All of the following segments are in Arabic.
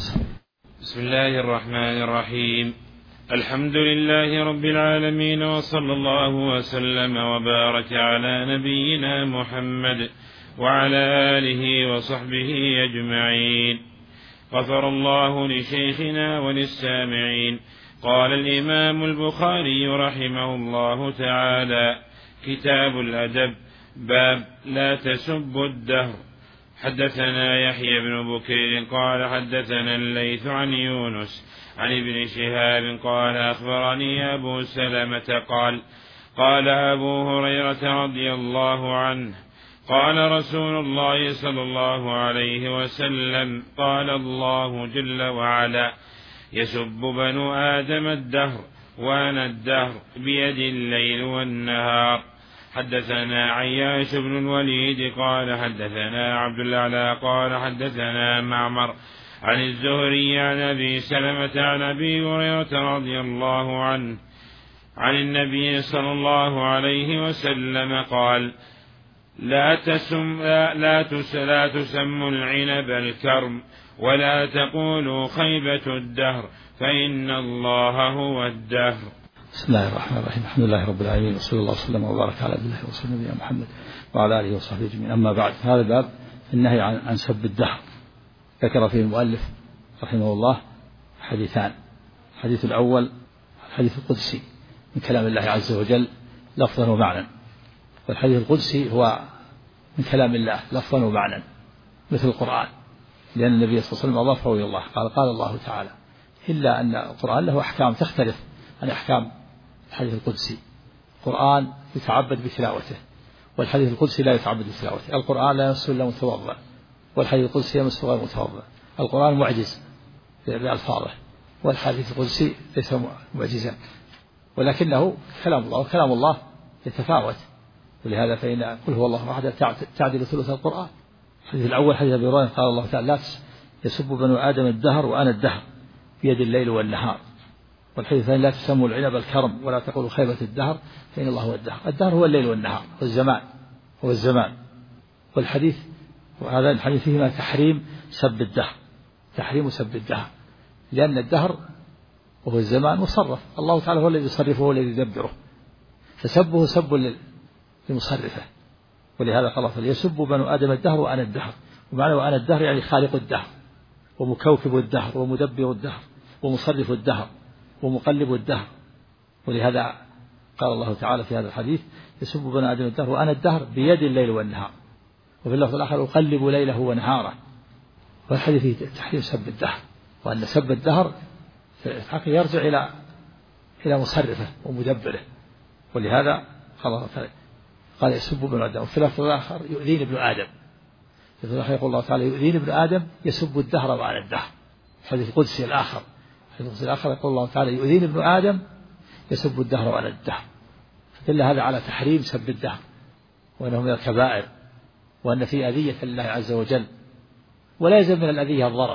بسم الله الرحمن الرحيم. الحمد لله رب العالمين، وصلى الله وسلم وبارك على نبينا محمد وعلى آله وصحبه أجمعين. غفر الله لشيخنا وللسامعين. قال الإمام البخاري رحمه الله تعالى: كتاب الأدب، باب لا تسبوا الدهر. حدثنا يحيى بن بكير قال حدثنا الليث عن يونس عن ابن شهاب قال أخبرني أبو سلمة قال أبو هريرة رضي الله عنه: قال رسول الله صلى الله عليه وسلم: قال الله جل وعلا: يسب بنو آدم الدهر وأنا الدهر بيدي الليل والنهار. حدثنا عياش بن الوليد قال حدثنا عبد الأعلى قال حدثنا معمر عن الزهري عن أبي سلمة عن أبي هريرة رضي الله عنه عن النبي صلى الله عليه وسلم قال: لا تسموا العنب الكرم، ولا تقولوا خيبة الدهر، فإن الله هو الدهر. بسم الله الرحمن الرحيم. الحمد لله رب العالمين، وصلى الله وسلم وبارك على عبد الله ورسوله نبينا محمد وعلى آله وصحبه أجمعين. أما بعد، هذا الباب النهي عن سب الدهر. ذكر فيه المؤلف رحمه الله حديثان. الحديث الأول الحديث القدسي من كلام الله عز وجل لفظا ومعنى، والحديث القدسي هو من كلام الله لفظا ومعنى مثل القرآن، لأن النبي صلى الله عليه وسلم أضافه إلى الله قال الله تعالى، إلا أن القرآن له أحكام تختلف عن أحكام الحديث القدسي. القرآن يتعبد بتلاوته، والحديث القدسي لا يتعبد بتلاوته. القرآن لا يمسه إلا متوضأ، والحديث القدسي يمسه غير متوضأ. القرآن معجز بألفاظه، والحديث القدسي ليس معجزا، ولكنه كلام الله، وكلام الله يتفاوت. ولهذا فإن قل هو الله أحد تعدل ثلث القرآن. الحديث الأول حديث أبي هريرة قال الله تعالى: لا يسب بنو آدم الدهر وأنا الدهر بيد الليل والنهار. والحديث الثاني: لا تسموا العنب الكرم، ولا تقولوا خيبة الدهر، فإن الله هو الدهر. الدهر هو الليل والنهار، هو الزمان. والحديث وهذا الحديث فيهما تحريم سب الدهر، تحريم سب الدهر، لأن الدهر وهو الزمان مصرف، الله تعالى هو الذي يصرفه والذي يدبره، فسبه سب لمصرفه. ولهذا قال: فليسب بنو آدم الدهر وأنا الدهر. ومعنى وأنا الدهر يعني خالق الدهر ومكوكب الدهر ومدبر الدهر ومصرف الدهر ومقلب الدهر. ولهذا قال الله تعالى في هذا الحديث: يسب بنو آدم الدهر وأنا الدهر بيد الليل والنهار. وفي اللفظ الآخر: أقلب ليله ونهاره. والحديث فيه تحريم سب الدهر، وأن سب الدهر في الحقيقة يرجع إلى مصرفه ومدبره. ولهذا قال يسب بنو آدم. وفي اللفظ الآخر: يؤذيني ابن آدم. في اللفظ الآخر يقول الله تعالى: يؤذيني ابن آدم يسب الدهر وأنا الدهر. الحديث القدسي الآخر يقول الله تعالى: يؤذيني ابن آدم يسب الدهر وأنا الدهر. فدل هذا على تحريم سب الدهر، وأنه من الكبائر، وأن في أذية لله عز وجل. ولا يلزم من الأذية الضرر،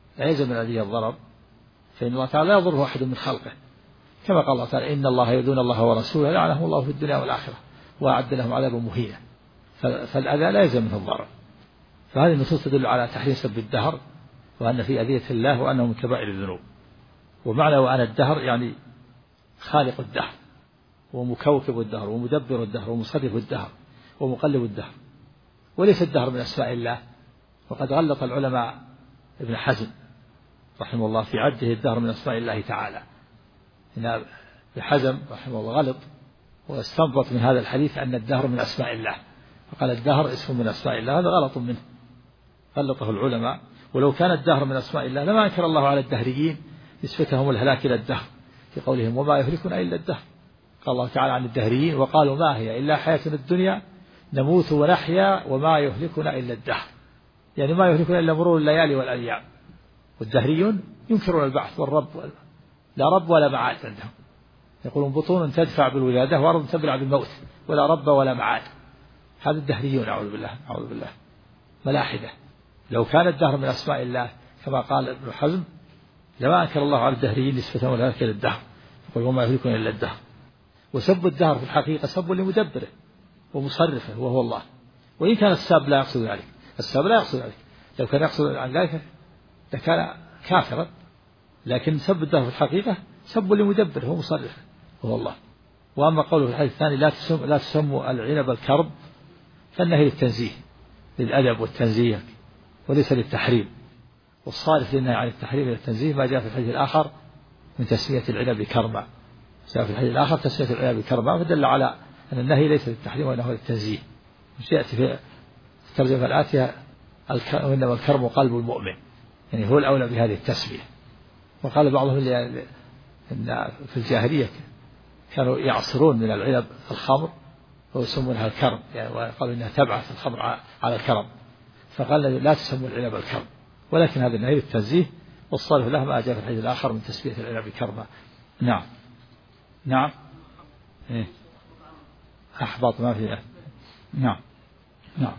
فإن الله تعالى لا يضره أحد من خلقه، كما قال الله تعالى: إن الله يؤذون الله ورسوله لعنهم الله في الدنيا والآخرة وأعد لهم عذابا مهينا. فالأذى لا يلزم منه الضرر. فهذه النصوص تدل على تحريم سب الدهر، وأن في أذية الله، وأنه من كبائر الذنوب. ومعنى وأنا الدهر يعني خالق الدهر ومكوكب الدهر ومدبر الدهر ومصرف الدهر ومقلب الدهر. وليس الدهر من أسماء الله، وقد غلط العلماء ابن حزم رحمه الله في عده الدهر من أسماء الله تعالى. إن ابن حزم رحمه الله غلط، واستنبط من هذا الحديث أن الدهر من أسماء الله، فقال الدهر اسم من أسماء الله. هذا غلط منه، غلطه العلماء. ولو كان الدهر من أسماء الله لما أنكر الله على الدهريين نسبتهم الهلاك إلى الدهر في قولهم: وما يهلكنا إلا الدهر. قال الله تعالى عن الدهريين: وقالوا ما هي إلا حياتنا الدنيا نموت ونحيا وما يهلكنا إلا الدهر، يعني ما يهلكنا إلا مرور الليالي والأيام. والدهريون ينكرون البعث والرب لا رب ولا معاد عندهم، يقولون: بطون تدفع بالولادة وأرض تبلع بالموت ولا رب ولا معاد. هذا الدهريون، أعوذ بالله، ملاحدة. لو كان الدهر من أسماء الله كما قال ابن حزم لما أنكر الله على الدهريين نسبتهم الهلاك إلى الدهر، يقول: وما يهلكنا إلا الدهر. وسب الدهر في الحقيقة سب لمدبره ومصرفه وهو الله. وإن كان الساب لا يقصد ذلك، لو كان يقصد عن ذلك لكان كافرا، لكن سب الدهر في الحقيقة سب لمدبر هو مصرف وهو الله. وأما قوله في الحديث الثاني لا تسموا العنب الكرب، فإنه للتنزيه، للأدب والتنزيه وليس للتحريم، والصارف للنهي عن التحريم إلى التنزيه ما جاء في الحديث الآخر من تسمية العنب كرما، جاء في الحديث الآخر تسمية العنب كرما، فدل على أن النهي ليس للتحريم وأنه للتنزيه. مش يأتي في الترجمة الآتية وإنما الكرم قلب المؤمن، يعني هو الأولى بهذه التسمية. وقال بعضهم إن في الجاهلية كانوا يعصرون من العنب الخمر ويسمونها الكرم، يعني وقالوا إنها تبعث الخمر على الكرم، فقال لا تسموا العنب الكرم، ولكن هذا النهي للتنزيه، والصالح له ما جاء في الحديث الآخر من تسمية العنب كرما. نعم نعم إيه؟ أحبط ما فيه. نعم نعم.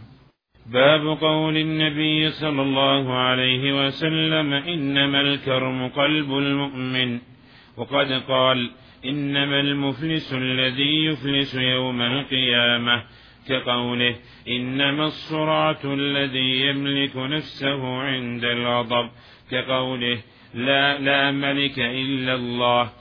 باب قول النبي صلى الله عليه وسلم إنما الكرم قلب المؤمن، وقد قال إنما المفلس الذي يفلس يوم القيامة، كقوله إنما الصرعة الذي يملك نفسه عند الغضب، كقوله لا ملك إلا الله،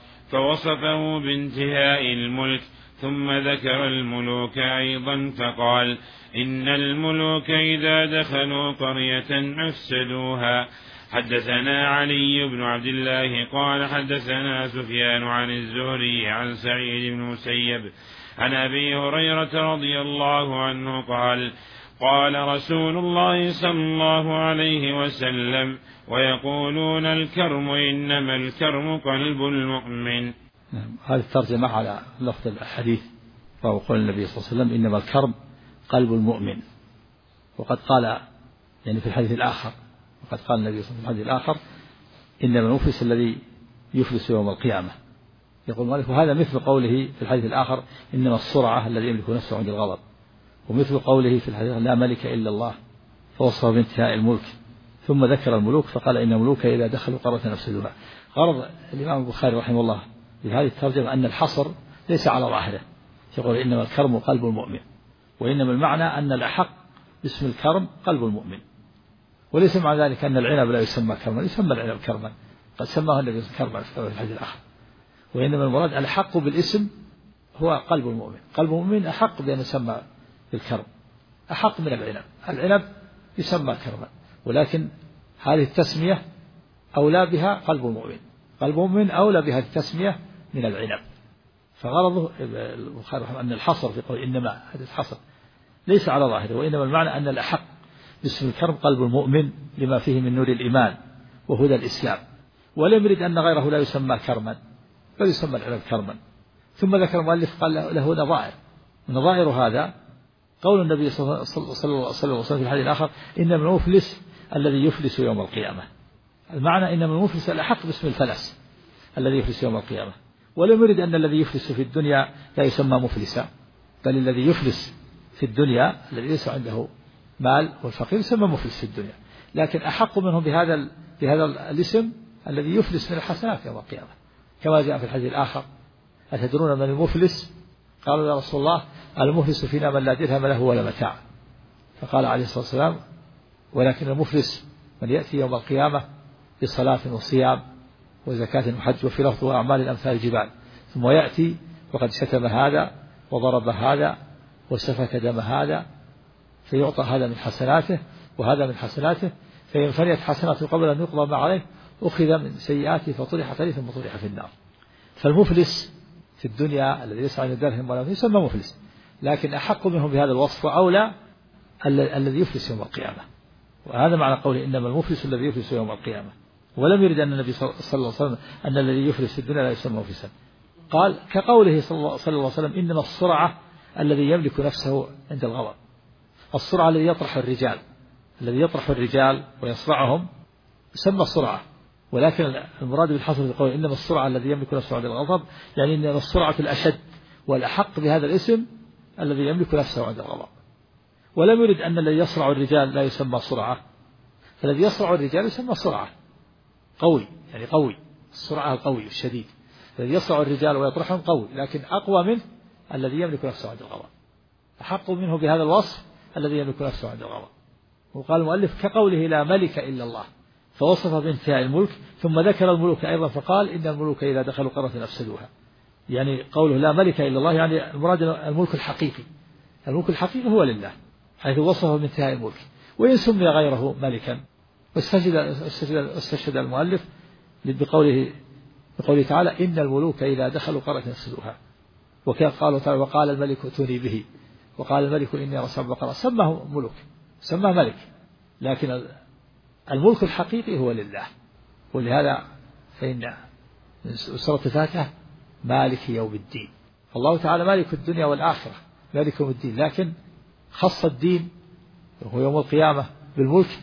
فوصفه بانتهاء الملك. ثم ذكر الملوك أيضا فقال إن الملوك إذا دخلوا قرية أفسدوها. حدثنا علي بن عبد الله قال حدثنا سفيان عن الزهري عن سعيد بن المسيب عن أبي هريرة رضي الله عنه قال قال رسول الله صلى الله عليه وسلم ويقولون الكرم إنما الكرم قلب المؤمن. هذه الترجمة على لفظ الحديث، وهو قول النبي صلى الله عليه وسلم إنما الكرم قلب المؤمن. وقد قال يعني في الحديث الآخر، وقد قال النبي صلى الله عليه وسلم في الحديث الآخر إنما المفلس الذي يفلس يوم القيامة. يقول مالك وهذا مثل قوله في الحديث الآخر إنما الصرعة الذي يملك نفسه عند الغضب، ومثل قوله في الحديث لا ملك إلا الله، فوصف بانتهاء الملك. ثم ذكر الملوك فقال إن الملوك إذا دخلوا قرية أفسدوها. غرض الإمام البخاري رحمه الله بهذه الترجمة أن الحصر ليس على ظاهره، يقول إنما الكرم قلب المؤمن، وإنما المعنى أن الأحق باسم الكرم قلب المؤمن، وليس مع ذلك أن العنب لا يسمى كرما، يسمى العنب كرما، قد سماه النبي كرما في الحديث الآخر. وإنما المراد الحق بالاسم هو قلب المؤمن، قلب المؤمن أحق بأن يسمى بالكرم، أحق من العنب. العنب يسمى كرما، ولكن هذه التسمية أولى بها قلب المؤمن، قلب المؤمن أولى بها التسمية من العنب. فغرضه البخاري أن الحصر في قول إنما هذا الحصر ليس على ظاهره، وإنما المعنى أن الأحق باسم الكرم قلب المؤمن لما فيه من نور الإيمان وهدى الإسلام، ولم يرد أن غيره لا يسمى كرما بل يسمى العنب كرما. ثم ذكر المؤلف قال له نظائر، نظائر هذا قول النبي صلى الله عليه وسلم في الحديث الآخر إنما المفلس الذي يفلس يوم القيامة. المعنى إنما المفلس الأحق باسم الفلس الذي يفلس يوم القيامة، ولم يرد أن الذي يفلس في الدنيا لا يسمى مفلسا، بل الذي يفلس في الدنيا الذي ليس عنده مال والفقير يسمى مفلس في الدنيا، لكن أحق منهم بهذا الاسم الذي يفلس من الحسنات يوم القيامة، كما جاء في الحديث الآخر أتدرون من المفلس؟ قالوا يا رسول الله المفلس فينا من لا درهم له ولا متاع، فقال عليه الصلاة والسلام ولكن المفلس من يأتي يوم القيامة بصلاة وصيام وزكاة وحج وفي لفظ وأعمال الأمثال الجبال، ثم يأتي وقد شتم هذا وضرب هذا وسفك دم هذا، فيعطى هذا من حسناته وهذا من حسناته، فإن فنيت حسناته قبل أن يقضى ما عليه أخذ من سيئاته فطرح عليه ثم طرح في النار. فالمفلس في الدنيا الذي ليس عنده درهم ولا يسمى مفلس، لكن أحق منهم بهذا الوصف وأولى الذي يفلس يوم القيامة. وهذا معنى قوله إنما المفلس الذي يفلس يوم القيامة، ولم يرد أن النبي صلى الله عليه وسلم أن الذي يفلس في الدنيا لا يسمى مفلسا. قال كقوله صلى الله عليه وسلم إنما الصرعة الذي يملك نفسه عند الغضب. الصرعة الذي يطرح الرجال ويصرعهم يسمى الصرعة، ولكن المراد بالحصر في قوله إنما الصرعة الذي يملك نفسه عند الغضب، يعني إنما الصرعة الأشد والأحق بهذا الاسم الذي يملك نفسه عند الغضب. ولم يرد أن الذي يصرع الرجال لا يسمى صرعة، فالذي يصرع الرجال يسمى صرعة قوي، يعني قوي، الصرعة القوي الشديد، الذي يصرع الرجال ويطرحهم قوي، لكن أقوى منه الذي يملك نفسه عند الغضب، أحق منه بهذا الوصف الذي يملك نفسه عند الغضب. وقال المؤلف كقوله لا ملك إلا الله، فوصف بانتهاء الملك، ثم ذكر الملوك أيضا فقال إن الملوك إذا دخلوا قرية أفسدوها. يعني قوله لا ملك إلا الله يعني المراد الملك الحقيقي، الملك الحقيقي هو لله، حيث وصفه بانتهاء الملك. وإن سمي غيره ملكا، واستشهد المؤلف بقوله تعالى إن الملوك إذا دخلوا قرية أفسدوها. وكان قال تعالى وقال الملك ائتوني به، وقال الملك إني رسول بقرة، سماه ملوك، سماه ملك، لكن الملك الحقيقي هو لله. ولهذا فإن سورة الفاتحة مالك يوم الدين، الله تعالى مالك الدنيا والآخرة، مالك يوم الدين، لكن خص الدين وهو يوم القيامة بالملك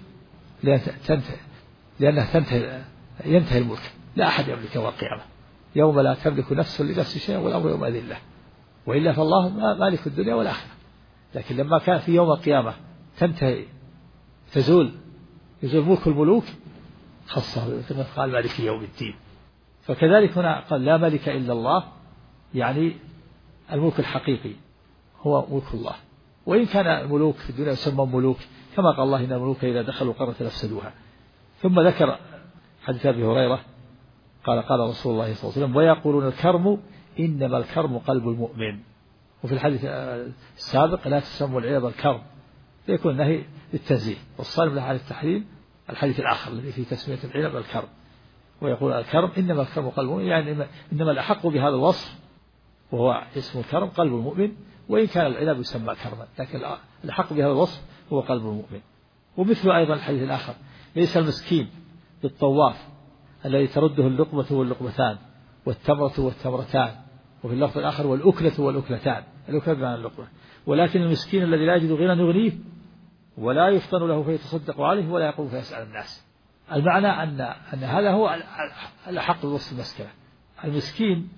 لأنه ينتهي الملك، لا أحد يملك يوم القيامة، يوم لا تملك نفس لنفس شيئا والأمر يومئذ لله، وإلا فالله مالك الدنيا والآخرة. لكن لما كان في يوم القيامة يزول ملك الملوك خصه قال مالك يوم الدين. فكذلك هنا قال لا ملك إلا الله، يعني الملك الحقيقي هو ملك الله. وإن كان الملوك في الدنيا يسمى ملوك كما قال الله إن الملوك إذا دخلوا قرية أفسدوها. ثم ذكر حديث أبي هريرة قال قال رسول الله صلى الله عليه وسلم ويقولون الكرم إنما الكرم قلب المؤمن. وفي الحديث السابق لا تسموا العنب الكرم، يكون النهي للتنزيه، والصالم له على التحريم الحديث الآخر الذي فيه تسمية العنب الكرم. ويقول الكرم إنما الكرم قلب المؤمن، يعني إنما الأحق بهذا الوصف وهو اسم الكرم قلب المؤمن، وإن كان العنب يسمى كرما، لكن الأحق بهذا الوصف هو قلب المؤمن. ومثل أيضا الحديث الآخر ليس المسكين بالطواف الذي ترده اللقمة واللقمتان والتمرة والتمرتان، وفي اللفظ الآخر والأكلة والأكلتان، الأكلة بمعنى اللقمة، ولكن المسكين الذي لا يجد غنى يغنيه ولا يفطن له فيتصدق عليه ولا يقوم فيسأل الناس. المعنى أن هذا هو الأحق بوصف المسكنة. المسكين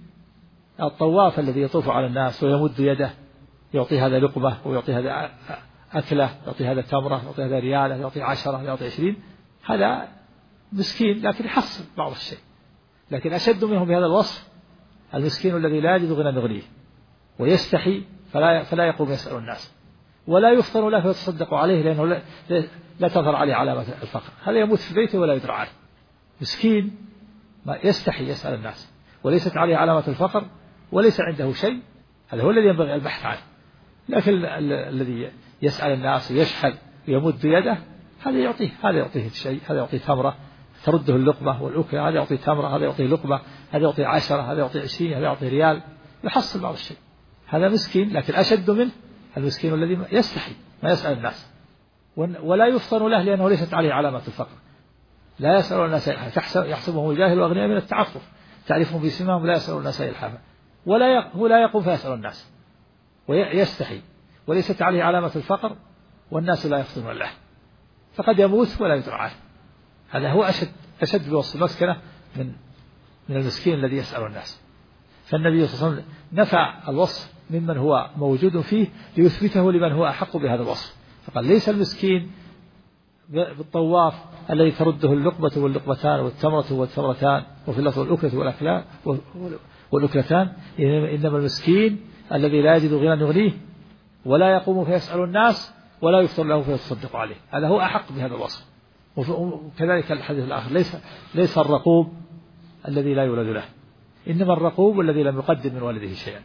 الطواف الذي يطوف على الناس ويمد يده يعطي هذا لقمة ويعطي هذا أكلة، يعطي هذا تمرة، يعطي هذا ريالة، يعطي 10، يعطي 20، هذا مسكين لكن يحصل بعض الشيء. لكن أشد منه بهذا الوصف المسكين الذي لا يجد غنى يغنيه ويستحي فلا يقوم يسأل الناس ولا يفطن له فيتصدق عليه لأنه لا تظهر عليه علامة الفقر، هذا يموت في بيته ولا يدرى عنه. مسكين ما يستحي يسأل الناس وليست عليه علامة الفقر وليس عنده شيء، هذا هو الذي ينبغي البحث عنه. لكن الذي يسأل الناس ويشحذ ويمد يده هذا يعطيه شيء، هذا يعطيه تمرة ترده اللقمة والأكلة، هذا يعطيه تمرة، هذا يعطيه لقمة، هذا يعطيه 10، هذا يعطيه 20، هذا يعطيه ريال، يحصل بعض الشيء. هذا مسكين، لكن أشد منه المسكين الذي يستحي ما يسأل الناس ولا يفطن له لأنه ليست عليه علامة الفقر، لا يسأل الناس يحسبهم الجاهل أغنياء من التعفف، تعرفهم بسماهم لا يسأل الناس إلحافا، هو لا يقوم فيسأل الناس ويستحي وليست عليه علامة الفقر والناس لا يفطنون له، فقد يموت ولا يدرى عنه. هذا هو أشد بوصف المسكنة من المسكين الذي يسأل الناس. فالنبي صلى الله عليه وسلم نفع الوصف ممن هو موجود فيه ليثبته لمن هو أحق بهذا الوصف، فقال ليس المسكين بالطواف الذي ترده اللقمة واللقمتان والتمرة والتمرتان وفي اللفظ الأكلة والأكلتان، إنما المسكين الذي لا يجد غنى يغنيه ولا يقوم فيسأل الناس ولا يفطر له فيتصدق عليه، هذا هو أحق بهذا الوصف. وكذلك الحديث الآخر ليس الرقوب الذي لا يولد له، إنما الرقوب الذي لم يقدم من والده شيئا.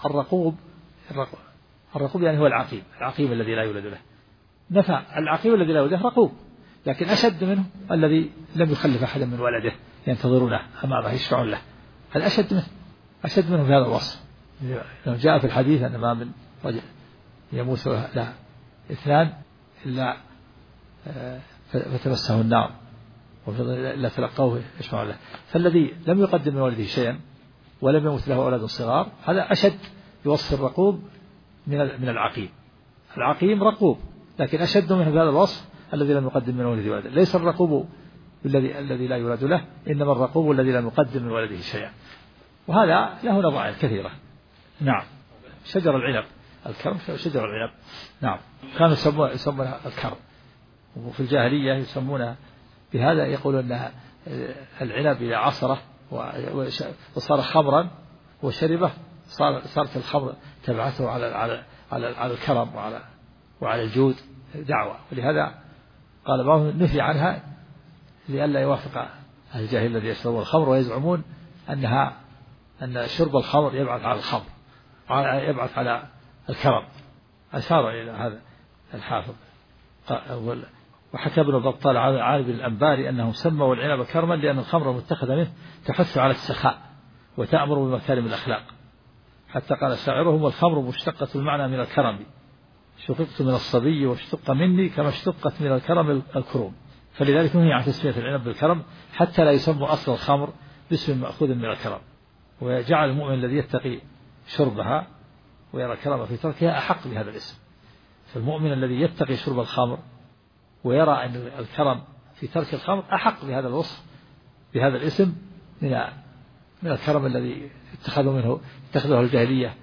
الرقوب يعني هو العقيم الذي لا يولد له، نفع العقيم الذي لا يولد له رقوب، لكن أشد منه الذي لم يخلف أحدا من ولده ينتظرونه أمامه يشفعون له، هذا أشد منه في هذا الوصف. جاء في الحديث أن ما من رجل يموت لا 2 إلا فتمسه النار لا تلقوه يشفع له. فالذي لم يقدم من والده شيئا ولم يمت له أولاد صغار هذا أشد بوصف الرقوب من العقيم. العقيم رقوب لكن أشد منه بهذا الوصف الذي لم يقدم من والده ولده. ليس الرقوب الذي لا يولد له، إنما الرقوب الذي لم يقدم من والده شيئا. وهذا له نظائر كثيرة. نعم. شجر العنب الكرم، شجر العنب نعم كانوا يسمونها الكرم، وفي الجاهلية يسمونها بهذا، يقولون أن العنب إذا عصره وصار خمرا وشربه صارت الخمر تبعثه على الكرم وعلى الجود دعوة. ولهذا قال بعضهم نفي عنها لئلا يوافق الجاهل الذي يشرب الخمر ويزعمون أن شرب الخمر يبعث على الخمر، يبعث على الكرم. أشار إلى هذا الحافظ. وحكى ابن بطال عن عارف الأنباري أنهم سموا العنب كرما لأن الخمر المتخذة منه تحث على السخاء وتأمر بمكارم الأخلاق، حتى قال شاعرهم: والخمر مشتقة المعنى من الكرم، شققت من الصبي واشتق مني كما اشتقت من الكرم الكروم. فلذلك نهي عن تسمية العنب بالكرم حتى لا يسمى أصل الخمر باسم مأخوذ من الكرم. وجعل المؤمن الذي يتقي شربها ويرى الكرم في تركها أحق بهذا الاسم. فالمؤمن الذي يتقي شرب الخمر ويرى أن الكرم في ترك الخمر أحق بهذا الوصف بهذا الاسم من الكرم الذي اتخذه الجاهلية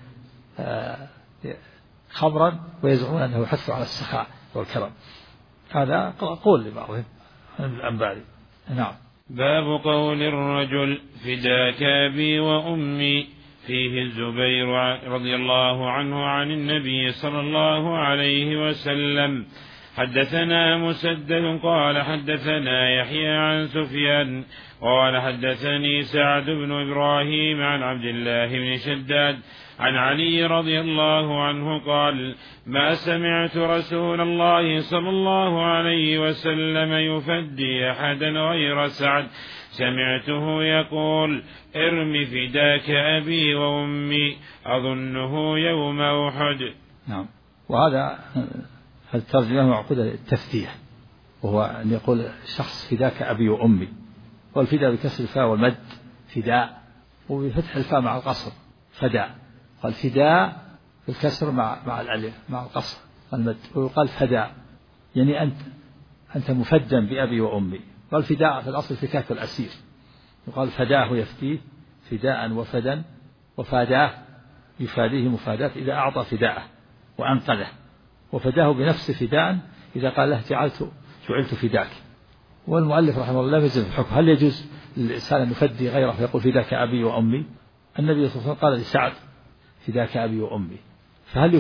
خمرا ويزعمون أنه يحث على السخاء والكرم. هذا قول لبعضهم من الأنباري. نعم. باب قول الرجل: فداك أبي وأمي، فيه الزبير رضي الله عنه عن النبي صلى الله عليه وسلم. حدثنا مسدد قال حدثنا يحيى عن سفيان قال حدثني سعد بن إبراهيم عن عبد الله بن شداد عن علي رضي الله عنه قال: ما سمعت رسول الله صلى الله عليه وسلم يفدي أحدا غير سعد، سمعته يقول: ارم فداك أبي وأمي، أظنه يوم أحد. نعم. وهذا الترجمة معقودة التفدية، وهو أن يقول شخص: فداك أبي وأمي. والفداء بكسر الفاء والمد فداء، وبفتح الفاء مع القصر فداء. قال فداء بالكسر مع الألف مع القصر المد، ويقال فداء يعني أنت مفدا بأبي وأمي. قال فداء في الأصل فكاك الأسير، يقال فداه يفتيه فداء وفدا، وفاداه يفاديه مفاداة إذا أعطى فداءه وأنقذه، وفداه بنفس فداء إذا قال له جعلت فداك. والمؤلف رحمه الله لم يجزم في الحكم هل يجوز للإنسان أن يفدي غيره فيقول فداك أبي وأمي. النبي صلى الله عليه وسلم قال لسعد: فداك أبي وأمي. فهل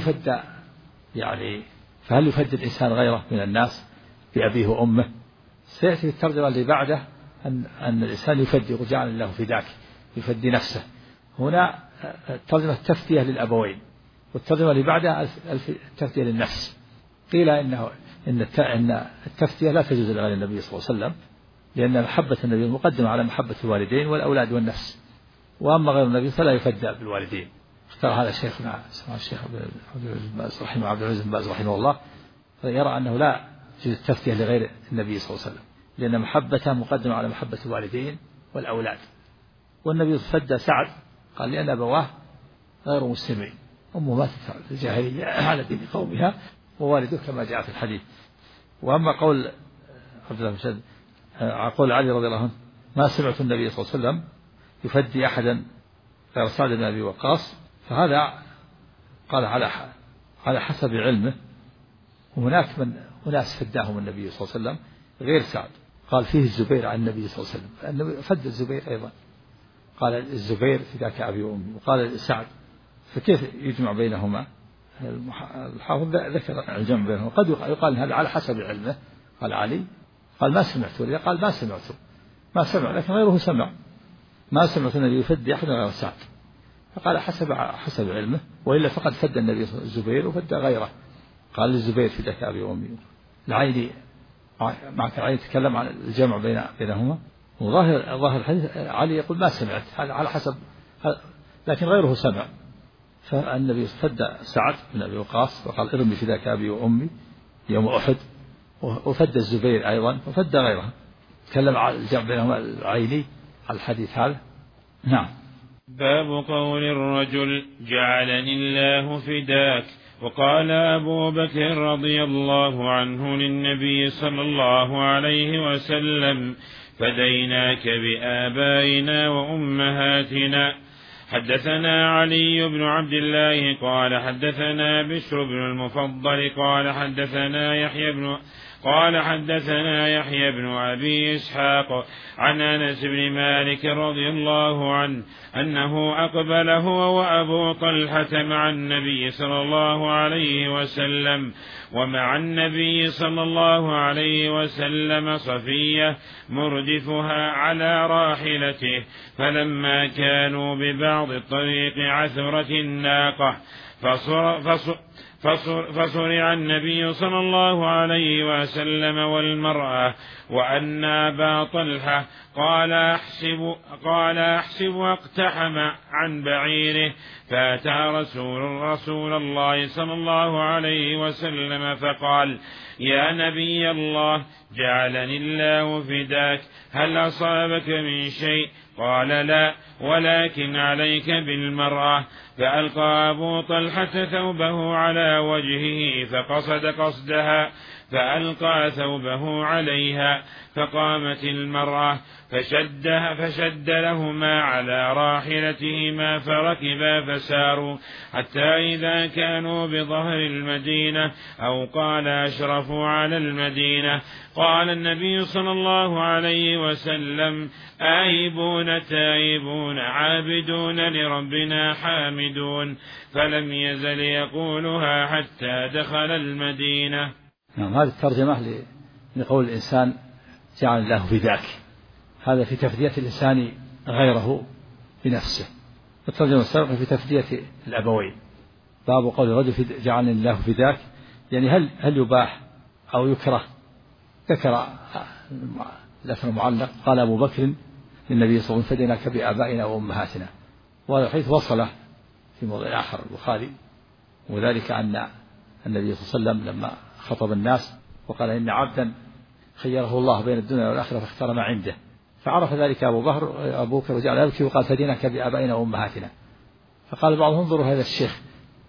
يفدي الإنسان غيره من الناس بأبيه وأمه؟ سيأتي الترجمة اللي بعده أن الإنسان يفدي، يقول: جعل الله فداك، يفدي نفسه. هنا الترجمة التفدية للأبوين، والترجمة اللي بعدها التفدية للنفس. قيل إن التفدية لا تجوز لغير النبي صلى الله عليه وسلم، لأن محبة النبي مقدمة على محبة الوالدين والأولاد والنفس، وأما غير النبي فلا يفدى بالوالدين. اختار هذا شيخنا الشيخ عبد العزيز بن باز رحمه الله، يرى أنه لا يجوز التفدية لغير النبي صلى الله عليه وسلم، لأن محبته مقدمة على محبة الوالدين والأولاد. والنبي فدى سعد قال: لأن أبواه غير مسلمين، أمه ماتت في الجاهلية على دين قومها، ووالده كما جاء في الحديث. وأما قول عبد الله بن شداد قول علي رضي الله عنه: ما سمعت النبي صلى الله عليه وسلم يفدي أحدا غير سعد بن أبي وقاص، فهذا قال على حسب علمه. وهناك من أناس فداهم النبي صلى الله عليه وسلم غير سعد، قال فيه الزبير عن النبي صلى الله عليه وسلم، فالنبي فد الزبير أيضا، قال الزبير فداك أبي وأمي، وقال سعد. فكيف يجمع بينهما؟ الحافظ ذكر الجمع بينهما. قد يقال هذا على حسب علمه، قال علي قال ما سمعت، ولا قال ما سمع لكن غيره سمع. ما سمعت النبي يفدي أحد غير سعد، فقال حسب علمه، وإلا فقد فد النبي الزبير وفد غيره، قال للزبير فداك أبي وأمي. العيني معك العيني يتكلم عن الجمع بينهما، وظاهر الحديث علي يقول ما سمعت، هذا على حسب، لكن غيره سمع. فالنبي فد سعد بن أبي وقاص وقال: ارمي فداك أبي وأمي يوم أحد، وفد الزبير أيضا وفد غيره. تكلم عن الجمع بينهما العيني على الحديث هذا. نعم. باب قول الرجل: جعلني الله فداك. وقال أبو بكر رضي الله عنه للنبي صلى الله عليه وسلم: فديناك بآبائنا وأمهاتنا. حدثنا علي بن عبد الله قال حدثنا بشر بن المفضل قال حدثنا قال حدثنا يحيى بن أبي إسحاق عن أنس بن مالك رضي الله عنه أنه أقبل هو وأبو طلحة مع النبي صلى الله عليه وسلم، ومع النبي صلى الله عليه وسلم صفية مردفها على راحلته، فلما كانوا ببعض الطريق عثرت الناقة فصرع النبي صلى الله عليه وسلم والمرأة، وأن أبا طلحة قال أحسب اقتحم عن بعيره، فأتى رسول الله صلى الله عليه وسلم فقال: يا نبي الله، جعلني الله فداك، هل أصابك من شيء؟ قال: لا، ولكن عليك بالمرأة. فألقى أبو طلحة ثوبه على وجهه فقصد قصدها، فألقى ثوبه عليها، فقامت المرأة فشد لهما على راحلتهما فركبا فساروا، حتى إذا كانوا بظهر المدينة أو قال أشرفوا على المدينة، قال النبي صلى الله عليه وسلم: آيبون تائبون عابدون لربنا حامدون، فلم يزل يقولها حتى دخل المدينة. هذه الترجمة لقول الإنسان جعل الله فداك، هذا في تفدية الإنسان غيره بنفسه. الترجمة السابقة في تفدية الأبوين، باب قول الرجل جعل الله فداك، يعني هل يباح أو يكره. ذكر الأثر المعلق قال أبو بكر للنبي صلى الله عليه وسلم: فديناك بآبائنا وأمهاتنا. وهذا الحديث وصله في موضع آخر البخاري، وذلك أن النبي صلى الله عليه وسلم لما خطب الناس وقال: إن عبدا خيره الله بين الدنيا والآخرة فاختار ما عنده، فعرف ذلك أبو بكر وجعل يبكي وقال: فديناك بآبائنا وأمهاتنا. فقال بعضهم: انظروا هذا الشيخ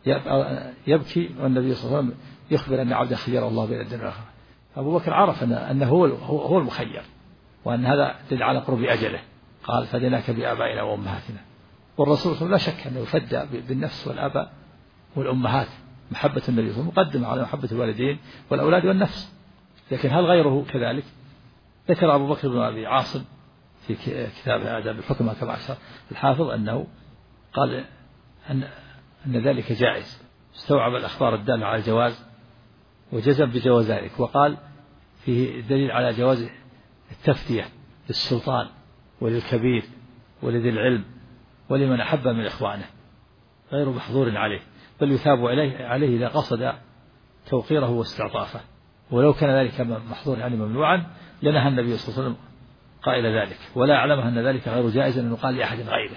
يبكي والنبي صلى الله عليه وسلم يخبر أن عبدا خيره الله بين الدنيا والآخرة. أبو بكر عرف أنه هو المخير، وأن هذا دل على قرب أجله، قال: فديناك بآبائنا وأمهاتنا. والرسول صلى الله عليه وسلم لا شك أنه يفدى بالنفس والآباء والأمهات، محبة النبي صلى الله عليه وسلم مقدمة على محبة الوالدين والأولاد والنفس. لكن هل غيره كذلك؟ ذكر أبو بكر بن أبي عاصم في كتاب آداب الحكمة كما أشار الحافظ أنه قال أن ذلك جائز، استوعب الأخبار الدالة على الجواز وجزم بجواز ذلك، وقال فيه دليل على جواز التفتية للسلطان وللكبير ولذي العلم ولمن أحب من إخوانه، غير محظور عليه، بل يثاب عليه إذا قصد توقيره واستعطافه. ولو كان ذلك محظور يعني ممنوعا لنهى النبي صلى الله عليه وسلم قائل ذلك، ولا أعلمه أن ذلك غير جائز أن يقال لأحد غيره.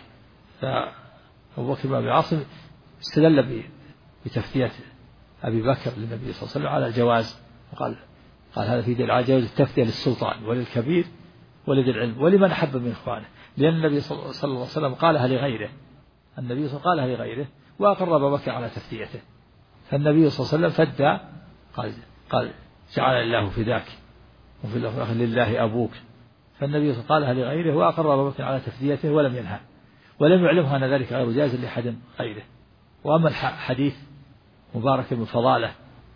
فأبو بكر بن أبي عاصم استدل بتفتية أبي بكر للنبي صلى الله عليه وسلم على الجواز، وقال هذا في دليل على جواز التفتية للسلطان وللكبير ولذي العلم ولمن أحب من إخوانه، لأن النبي صلى الله عليه وسلم قالها لغيره، النبي صلى الله عليه وسلم قالها لغيره وأقر أبا بكر على تفتيته. فالنبي صلى الله عليه وسلم فدى، قال جعل الله فداك، وفي الآخر لله أبوك. فالنبي صلى الله عليه وسلم قالها لغيره وأقر أبا بكر على تفتيته ولم ينهى، ولم يعلمه أن ذلك غير جائز لأحد غيره. وأما الحديث مبارك بن فضالة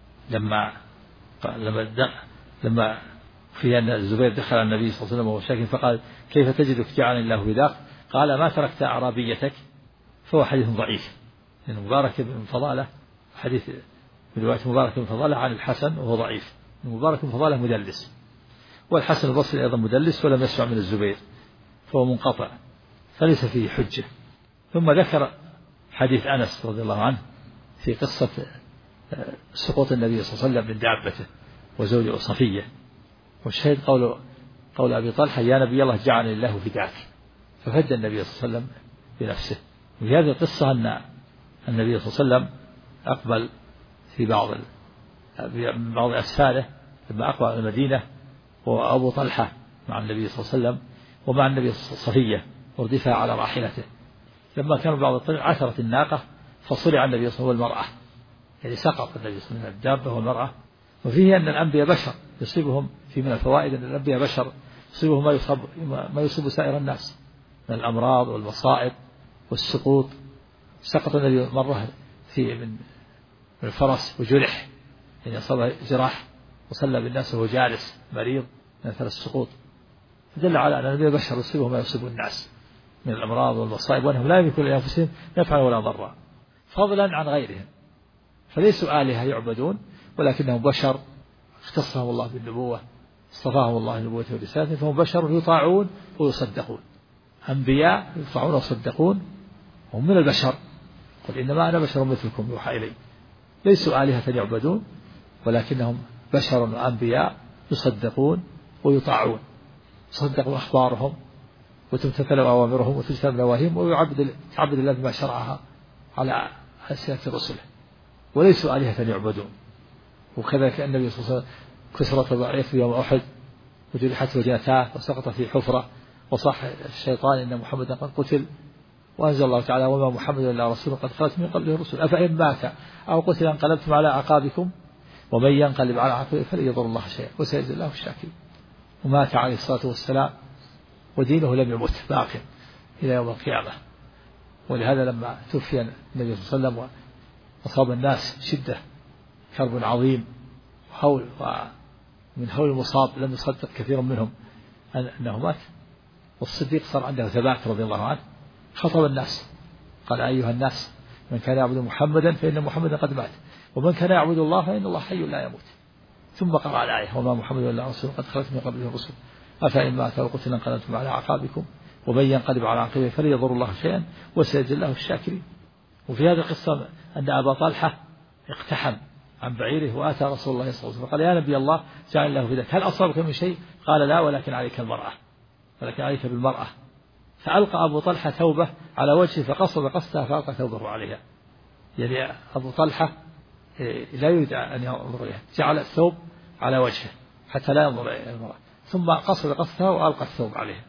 لما في أن الزبير دخل النبي صلى الله عليه وسلم وهو شاك فقال: كيف تجدك جعلني الله فداك؟ قال: ما تركت أعرابيتك. فهو حديث ضعيف، لأن مبارك بن فضالة حديث من رواية مبارك بن فضالة عن الحسن وهو ضعيف. مبارك بن فضالة مدلس، والحسن البصري أيضا مدلس ولم يسمع من الزبير، فهو منقطع فليس فيه حجة. ثم ذكر حديث أنس رضي الله عنه في قصة سقوط النبي صلى الله عليه وسلم من دابته وزوجه صفية، والشهيد قول أبي طلحة: يا نبي الله جعل الله فداك، ففدى النبي صلى الله عليه وسلم بنفسه. وفي هذه القصة أن النبي صلى الله عليه وسلم أقبل في بعض أسفاره لما أقبل المدينة، وأبو طلحة مع النبي صلى الله عليه وسلم ومع النبي صفية وردفها على راحلته. لما كانوا بعض الطريق عثرت الناقة فصرع النبي صلى الله عليه وسلم والمرأة، يعني سقط النبي صلى الله عليه وسلم الدابة والمرأة. وفيه أن الأنبياء بشر يصيبهم، في من الفوائد أن الأنبياء بشر يصيبهم ما يصيب سائر الناس من الأمراض والمصائب والسقوط. سقط النبي مرة من الفرس وجرح، يعني أصابه جراح وصلى بالناس وهو جالس مريض من أثر السقوط، فدل على أن النبي بشر يصيبه ما يصيب الناس من الأمراض والمصائب، وأنهم لا يملكون لأنفسهم نفعا ولا ضرا، فضلا عن غيرهم، فليسوا آلهة يعبدون، ولكنهم بشر اختصهم الله بالنبوة، اصطفاهم الله النبوة والرسالة، فهم بشر يطاعون ويصدقون، أنبياء يطاعون ويصدقون، هم من البشر، قل إنما أنا بشر مثلكم يوحى إلي، ليسوا آلهة يعبدون، ولكنهم بشر وأنبياء يصدقون ويطاعون، يصدقوا أخبارهم وتمتثل أوامرهم وتجتنب نواهيهم، ويعبد الله بما شرعها على ألسنة رسله، وليسوا آلهة يعبدون. وكذلك النبي صلى الله عليه وسلم كسرت ضعيف يوم أحد وجرحت وجنتاه وسقط في حفرة، وصح الشيطان إن محمدا قد قتل، وأنزل الله تعالى وما محمد إلا رسول قد خلت من قبله الرسل أفإن مات أو قتل انقلبتم على أعقابكم ومن ينقلب على عقبه فلن يضر الله شيئا وسيجزي الله الشاكرين. ومات عليه الصلاة والسلام ودينه لم يمت باق إلى يوم القيامة. ولهذا لما توفي النبي صلى الله عليه وسلم وأصاب الناس شدة كرب عظيم وهول، ومن هول المصاب لم يصدق كثير منهم أنه مات، والصديق صار عنده ثبات رضي الله عنه، خطب الناس قال أيها الناس من كان يعبد محمدا فإن محمدا قد مات، ومن كان يعبد الله فإن الله حي لا يموت. ثم قرأ الآية وما محمد إلا رسول قد خلت من قبله الرسل أفإن مات أو قتل انقلبتم على أعقابكم ومن ينقلب على عقبه فلن يضر الله شيئا وسيجزي الله الشاكرين. وفي هذه القصة أن أبا طلحة اقتحم عن بعيره وآتى رسول الله صلى الله عليه وسلم فقال يا نبي الله جعل الله فداك هل أصابك من شيء؟ قال لا ولكن عليك المرأة، ولكن عليك بالمرأة. فألقى أبو طلحة ثوبه على وجهه فقصد قصدها فألقى ثوبه عليها، يعني أبو طلحة لا يريد أن ينظر إليها، جعل الثوب على وجهه حتى لا ينظر إلى المرأة، ثم قصد قصدها وألقى الثوب عليها،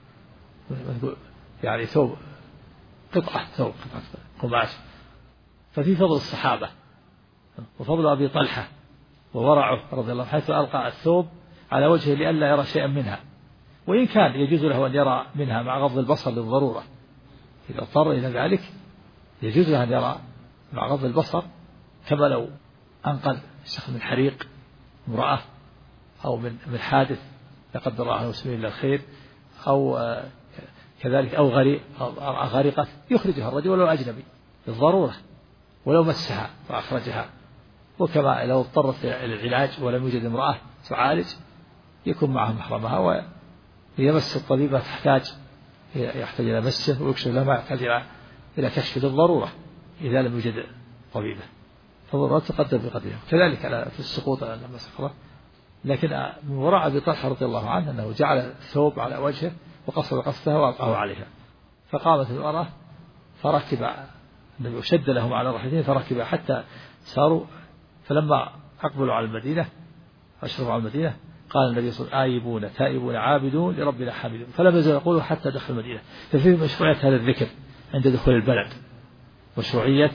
يعني ثوب قطعة قماش. ففي فضل الصحابة وفضل أبي طلحة وورعه رضي الله عنه حيث ألقى الثوب على وجهه لئلا يرى شيئا منها، وإن كان يجوز له أن يرى منها مع غض البصر للضرورة، إذا اضطر إلى ذلك يجوز له أن يرى مع غض البصر، كما لو أنقذ شخص من حريق امرأة أو من حادث لا قدر الله عنه سبيل الخير، أو كذلك أو غرقت يخرجها الرجل ولو أجنبي للضرورة، ولو مسها وأخرجها. وكما لو اضطرت إلى العلاج ولم يوجد امرأة تعالج يكون معها محرمها، ويمس الطبيب ما يحتاج إلى مسه ويكشف له ما يحتاج إلى كشف للضرورة إذا لم يوجد طبيبه، فالضرورة تقدم بقدرها. كذلك في السقوط لما سقط، لكن من وراء أبي طلحة رضي الله عنه أنه جعل الثوب على وجهه وقصد قصدها وألقاه عليها، فقامت المرأة فركب النبي وشد لهم على راحلتين فركب حتى صاروا، فلما أقبلوا على المدينة أشرفوا على المدينة قال النبي صلى الله عليه وسلم آيبون تائبون عابدون لربنا حامدون، فلم يزل يقولوا حتى دخل المدينة. ففيه مشروعية هذا الذكر عند دخول البلد، مشروعية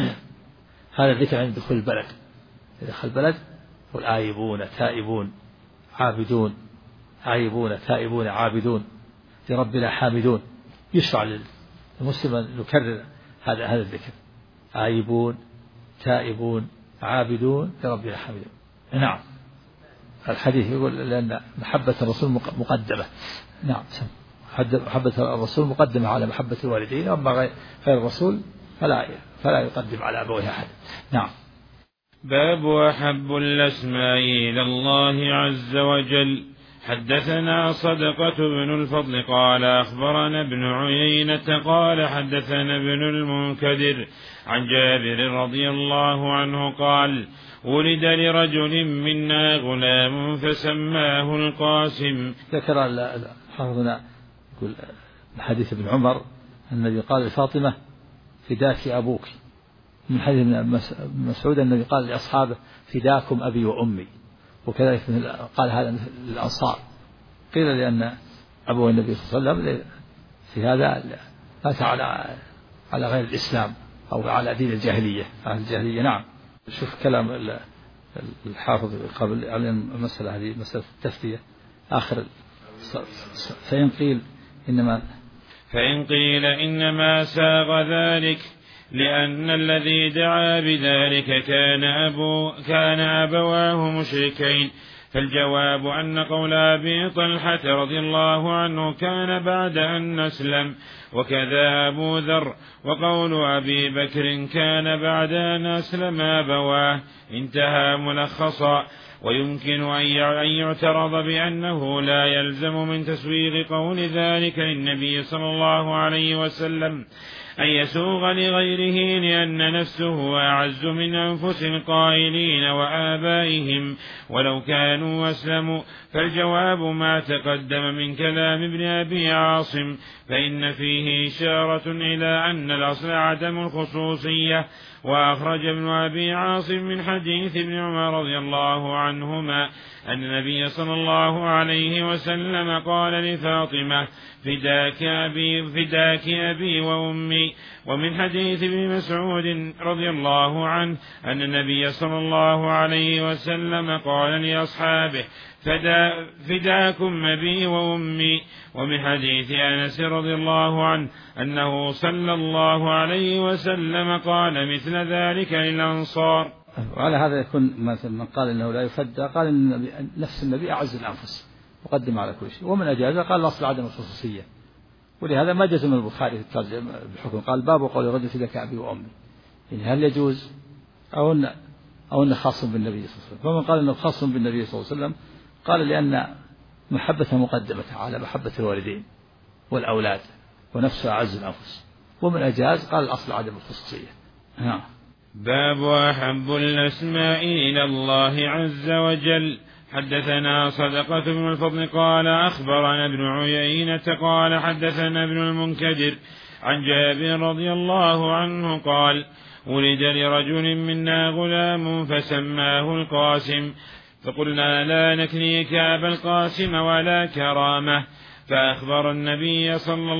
هذا الذكر عند دخول البلد، دخل البلد قل آيبون تائبون عابدون، آيبون تائبون عابدون لربنا حامدون. يشرع للمسلم أن يكرر هذا الذكر، آيبون تائبون عابدون لربنا حامدون. نعم، الحديث يقول لأن محبة الرسول مقدمة، نعم، محبة الرسول مقدمة على محبة الوالدين، أما غير الرسول فلا يقدم على أبويه أحد. نعم. باب أحب الأسماء إلى الله عز وجل. حدثنا صدقة بن الفضل قال أخبرنا ابن عيينة قال حدثنا ابن المنكدر عن جابر رضي الله عنه قال ولد لرجل منا غلام فسماه القاسم. ذكر حافظنا يقول حديث ابن عمر النبي قال لفاطمة فداك أبوك، من حديث ابن مسعود النبي قال لأصحابه فداكم أبي وأمي، وكذلك قال هذا للأنصار. قيل لأن أبوه النبي صلى الله عليه وسلم في هذا مات على غير الإسلام أو على دين الجاهلية، أهل الجاهلية. نعم. شوف كلام الحافظ قبل على المسألة هذه، مسألة التفتية آخر فإن قيل إنما ساغ ذلك لأن الذي دعا بذلك كان أبواه مشركين فالجواب أن قول أبي طلحة رضي الله عنه كان بعد أن أسلم، وكذا أبو ذر، وقول أبي بكر كان بعد أن أسلم أبواه، انتهى ملخصا. ويمكن أن يعترض بأنه لا يلزم من تسويغ قول ذلك للنبي صلى الله عليه وسلم أن يسوغ لغيره، لأن نفسه أعز من أنفس القائلين وآبائهم ولو كانوا أسلموا. فالجواب ما تقدم من كلام ابن أبي عاصم، فإن فيه إشارة إلى أن الأصل عدم الخصوصية. وأخرج ابن أبي عاصم من حديث ابن عمر رضي الله عنهما أن النبي صلى الله عليه وسلم قال لفاطمة فداك أبي وأمي. ومن حديث ابن مسعود رضي الله عنه أن النبي صلى الله عليه وسلم قال لأصحابه فداكم أبي وأمي. ومن حديث أنس رضي الله عنه أنه صلى الله عليه وسلم قال مثل ذلك للأنصار. وعلى هذا يكون مثل من قال إنه لا يفدى قال إن نفس النبي أعز الأنفس وقدم على كل شيء، ومن أجاز قال الأصل عدم الخصوصية. ولهذا ما جزم البخاري في الترجمة بحكم، قال باب قول الرجل فداك أبي وأمي، يعني هل يجوز أو أنه خاص بالنبي صلى الله عليه وسلم. فمن قال إنه خاص بالنبي صلى الله عليه وسلم قال لأن محبته مقدمة على محبة الوالدين والأولاد، ونفسه أعز الأنفس. ومن أجاز قال الأصل عدم الخصوصية. باب أحب الأسماء إلى الله عز وجل. حدثنا صدقة بن الفضل قال أخبرنا ابن عيينة قال حدثنا ابن المنكدر عن جابر رضي الله عنه قال ولد لرجل منا غلام فسماه القاسم، فقلنا لا نكنيك أبا القاسم ولا كرامة. فأخبر النبي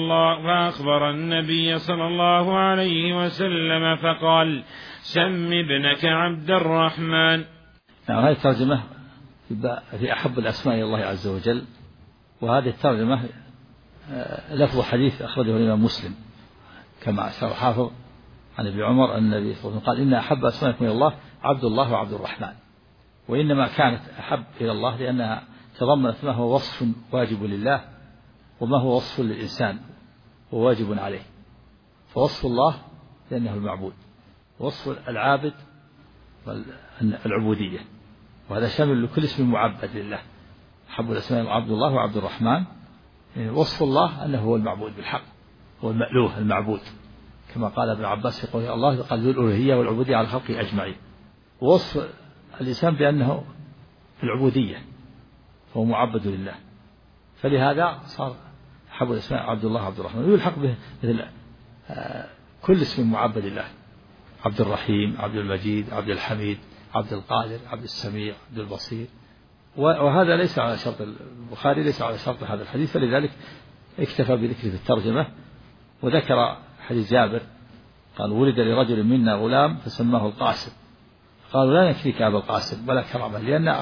صلى الله عليه وسلم فقال سم ابنك عبد الرحمن. هذه الترجمة في أحب الأسماء إلى الله عز وجل، وهذه الترجمة لفظ حديث أخرجه الإمام مسلم كما أشار الحافظ عن ابن عمر أن النبي صلى الله عليه وسلم قال إن أحب أسمائكم إلى الله عبد الله وعبد الرحمن. وإنما كانت أحب إلى الله لأنها تضمنت ما هو وصف واجب لله وما هو وصف للإنسان وواجب عليه. فوصف الله لأنه المعبود، ووصف العابد العبودية، وهذا شامل لكل اسم معبد لله. أحب الأسماء عبد الله وعبد الرحمن. وصف الله أنه هو المعبود بالحق، هو المألوه المعبود، كما قال ابن عباس في قوله الله قال ذو الألوهية والعبودية على خلقه أجمعين. ووصف الإنسان بأنه العبودية هو معبد لله، فلهذا صار أحب الأسماء عبد الله وعبد الرحمن، ويلحق به مثل كل اسم معبد لله، عبد الرحيم، عبد المجيد، عبد الحميد، عبد القادر، عبد السميع، عبد البصير. وهذا ليس على شرط البخاري، ليس على شرط هذا الحديث، فلذلك اكتفى بذكره في الترجمة. وذكر حديث جابر قال ولد لرجل منا غلام فسماه القاسم، قالوا لا نكفيك أبا القاسم ولا كرامة،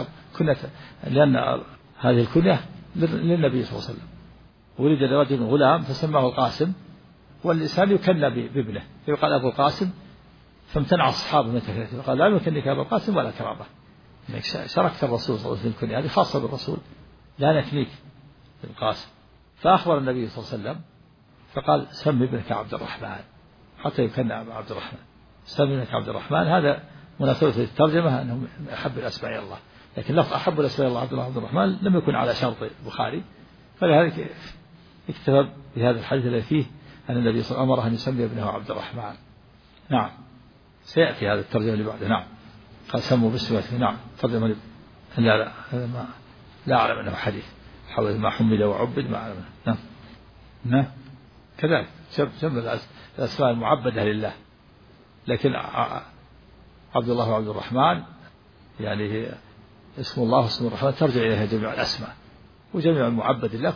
لأن هذه الكنية للنبي صلى الله عليه وسلم. ولد لرجل غلام فسماه القاسم، والإنسان يكنى بابنه فيقال أبو القاسم، فامتنع الصحابة من تكنيته قال لا نكنيك أبا القاسم ولا كرامة. شركت الرسول صلى الله عليه وسلم في الكنية، هذه خاصة بالرسول، لا نكنيك بالقاسم. فأخبر النبي صلى الله عليه وسلم فقال سم ابنك عبد الرحمن، حتى يكنى عبد الرحمن، سم ابنك عبد الرحمن. هذا مناسبة الترجمة أنه أحب الأسماء إلى الله، لكن لفظ أحب الأسماء إلى الله عبد الله عبد الرحمن لم يكن على شرط البخاري، فلذلك اكتفى بهذا الحديث الذي فيه أن النبي صلى الله عليه وسلم أمره أن يسمي ابنه عبد الرحمن. نعم، سيأتي هذا الترجمة اللي بعده. نعم، قال سموا باسمه. نعم، ترجمة لا هذا لا أعلم أنه حديث حول ما حمد وعبد، ما أعلم. نعم كذلك جمع الأسماء المعبدة لله، لكن عبد الله وعبد الرحمن يعني اسم الله واسم الرحمن ترجع إليها جميع الأسماء، وجميع المعبد لله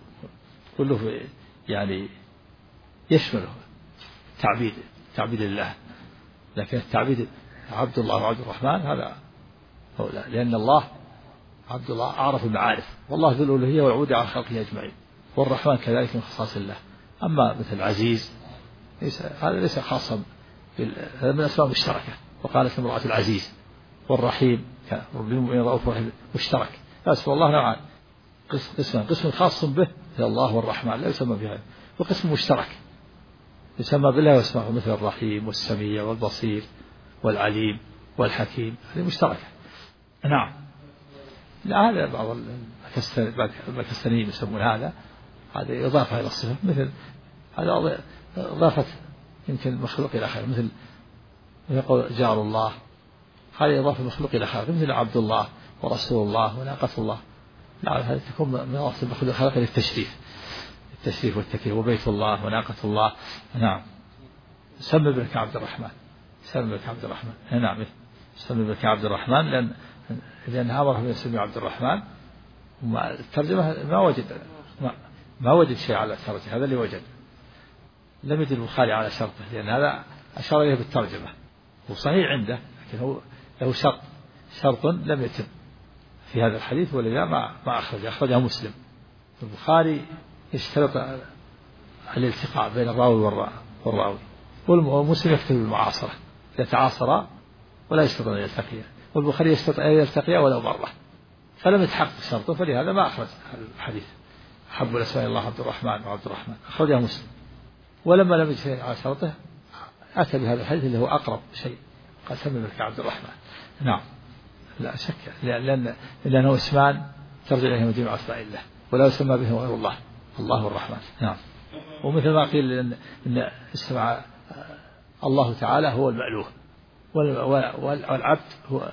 كله يعني يشمله تعبيد لله. لكن التعبيد عبد الله وعبد الرحمن هذا هو لا، لأن الله عبد الله أعرف المعارف، والله ذو الألوهية والعبودية على خلقه أجمعين، والرحمن كذلك من خصائص الله. أما مثل العزيز هذا ليس خاصا، هذا من الأسماء المشتركة، وقالت امرأة العزيز والرحيم بالمؤمنين رؤوف رحيم مشترك. فأسماء الله نوعان، قسم خاص به مثل الله والرحمن لا يسمى بها، وقسم مشترك يسمى بالله واسمه مثل الرحيم والسميع والبصير والعليم والحكيم، هذه مشتركة. نعم. لا هذا بعض الباكستانيين يسمون هذا إضافة إلى الصفة، مثل هذا إضافة يمكن مخلوق إلى خير، مثل يقول جار الله، هذه إضافة مخلوق إلى خير، مثل عبد الله ورسول الله وناقة الله. لا هذه تكون من أصل المخلوق خلق للتشريف والتكريم، وبيت الله وناقة الله. نعم. سمي ابنك عبد الرحمن، سمي ابنك عبد الرحمن. نعم سمي ابنك عبد الرحمن لأن أمره باسم عبد الرحمن. الترجمة ما وجد شيء على شرطه، هذا اللي وجد، لم يجد البخاري على شرطه، لأن هذا أشار إليه بالترجمة، وصحيح عنده لكن هو له شرط لم يتم في هذا الحديث، ولذا ما أخرجه مسلم. البخاري يشترط الالتقاء بين الراوي والراوي، والمسلم يكتب بالمعاصرة، يتعاصر ولا يشترط أن يلتقي، والبخاري يشترط أن يلتقي ولو مرة، فلم يتحقق شرطه، فلهذا ما أخرج الحديث. أحب الأسماء الله عبد الرحمن وعبد الرحمن، أخرجه مسلم. ولما لم يجد على شرطه أتى بهذا الحديث اللي هو أقرب شيء، قال سمي ابنك عبد الرحمن. نعم لا شك، لأنه اسمان ترجع إليهما جميع أسماء الله، ولا يسمى به غير الله الرحمن. نعم. ومثل ما قيل إن اسم الله تعالى هو المألوه، والعبد هو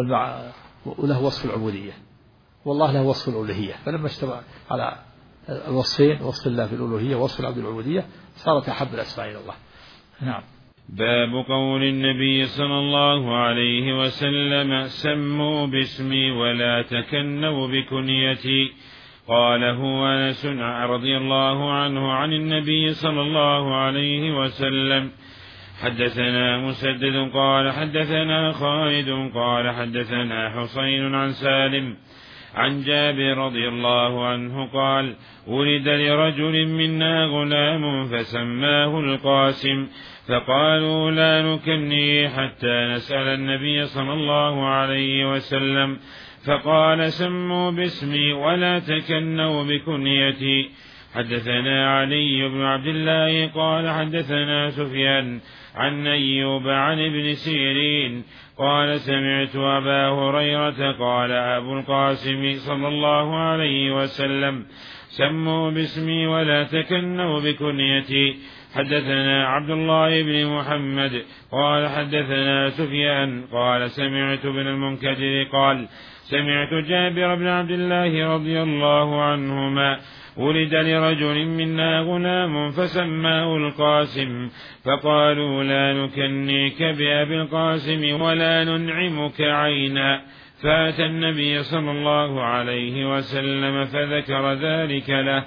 وله وصف العبودية، والله له وصف الألوهية، فلما اشتمل على الوصفين، وصف الله في الألوهية ووصف العبد العبودية، صارت أحب الأسماء إلى الله. نعم. باب قول النبي صلى الله عليه وسلم سموا باسمي ولا تكنوا بكنيتي. قاله أنس رضي الله عنه عن النبي صلى الله عليه وسلم. حدثنا مسدد قال حدثنا خالد قال حدثنا حسين عن سالم عن جابر رضي الله عنه قال ولد لرجل منا غلام فسماه القاسم، فقالوا لا نكنيه حتى نسأل النبي صلى الله عليه وسلم، فقال سموا باسمي ولا تكنوا بكنيتي. حدثنا علي بن عبد الله قال حدثنا سفيان عن أيوب عن ابن سيرين قال سمعت أبا هريرة قال أبو القاسم صلى الله عليه وسلم سموا باسمي ولا تكنوا بكنيتي. حدثنا عبد الله بن محمد قال حدثنا سفيان قال سمعت بن المنكدر قال سمعت جابر بن عبد الله رضي الله عنهما ولد لرجل منا غلام فسماه القاسم، فقالوا لا نكنيك بأبي القاسم ولا ننعمك عينا، فأتى النبي صلى الله عليه وسلم فذكر ذلك له،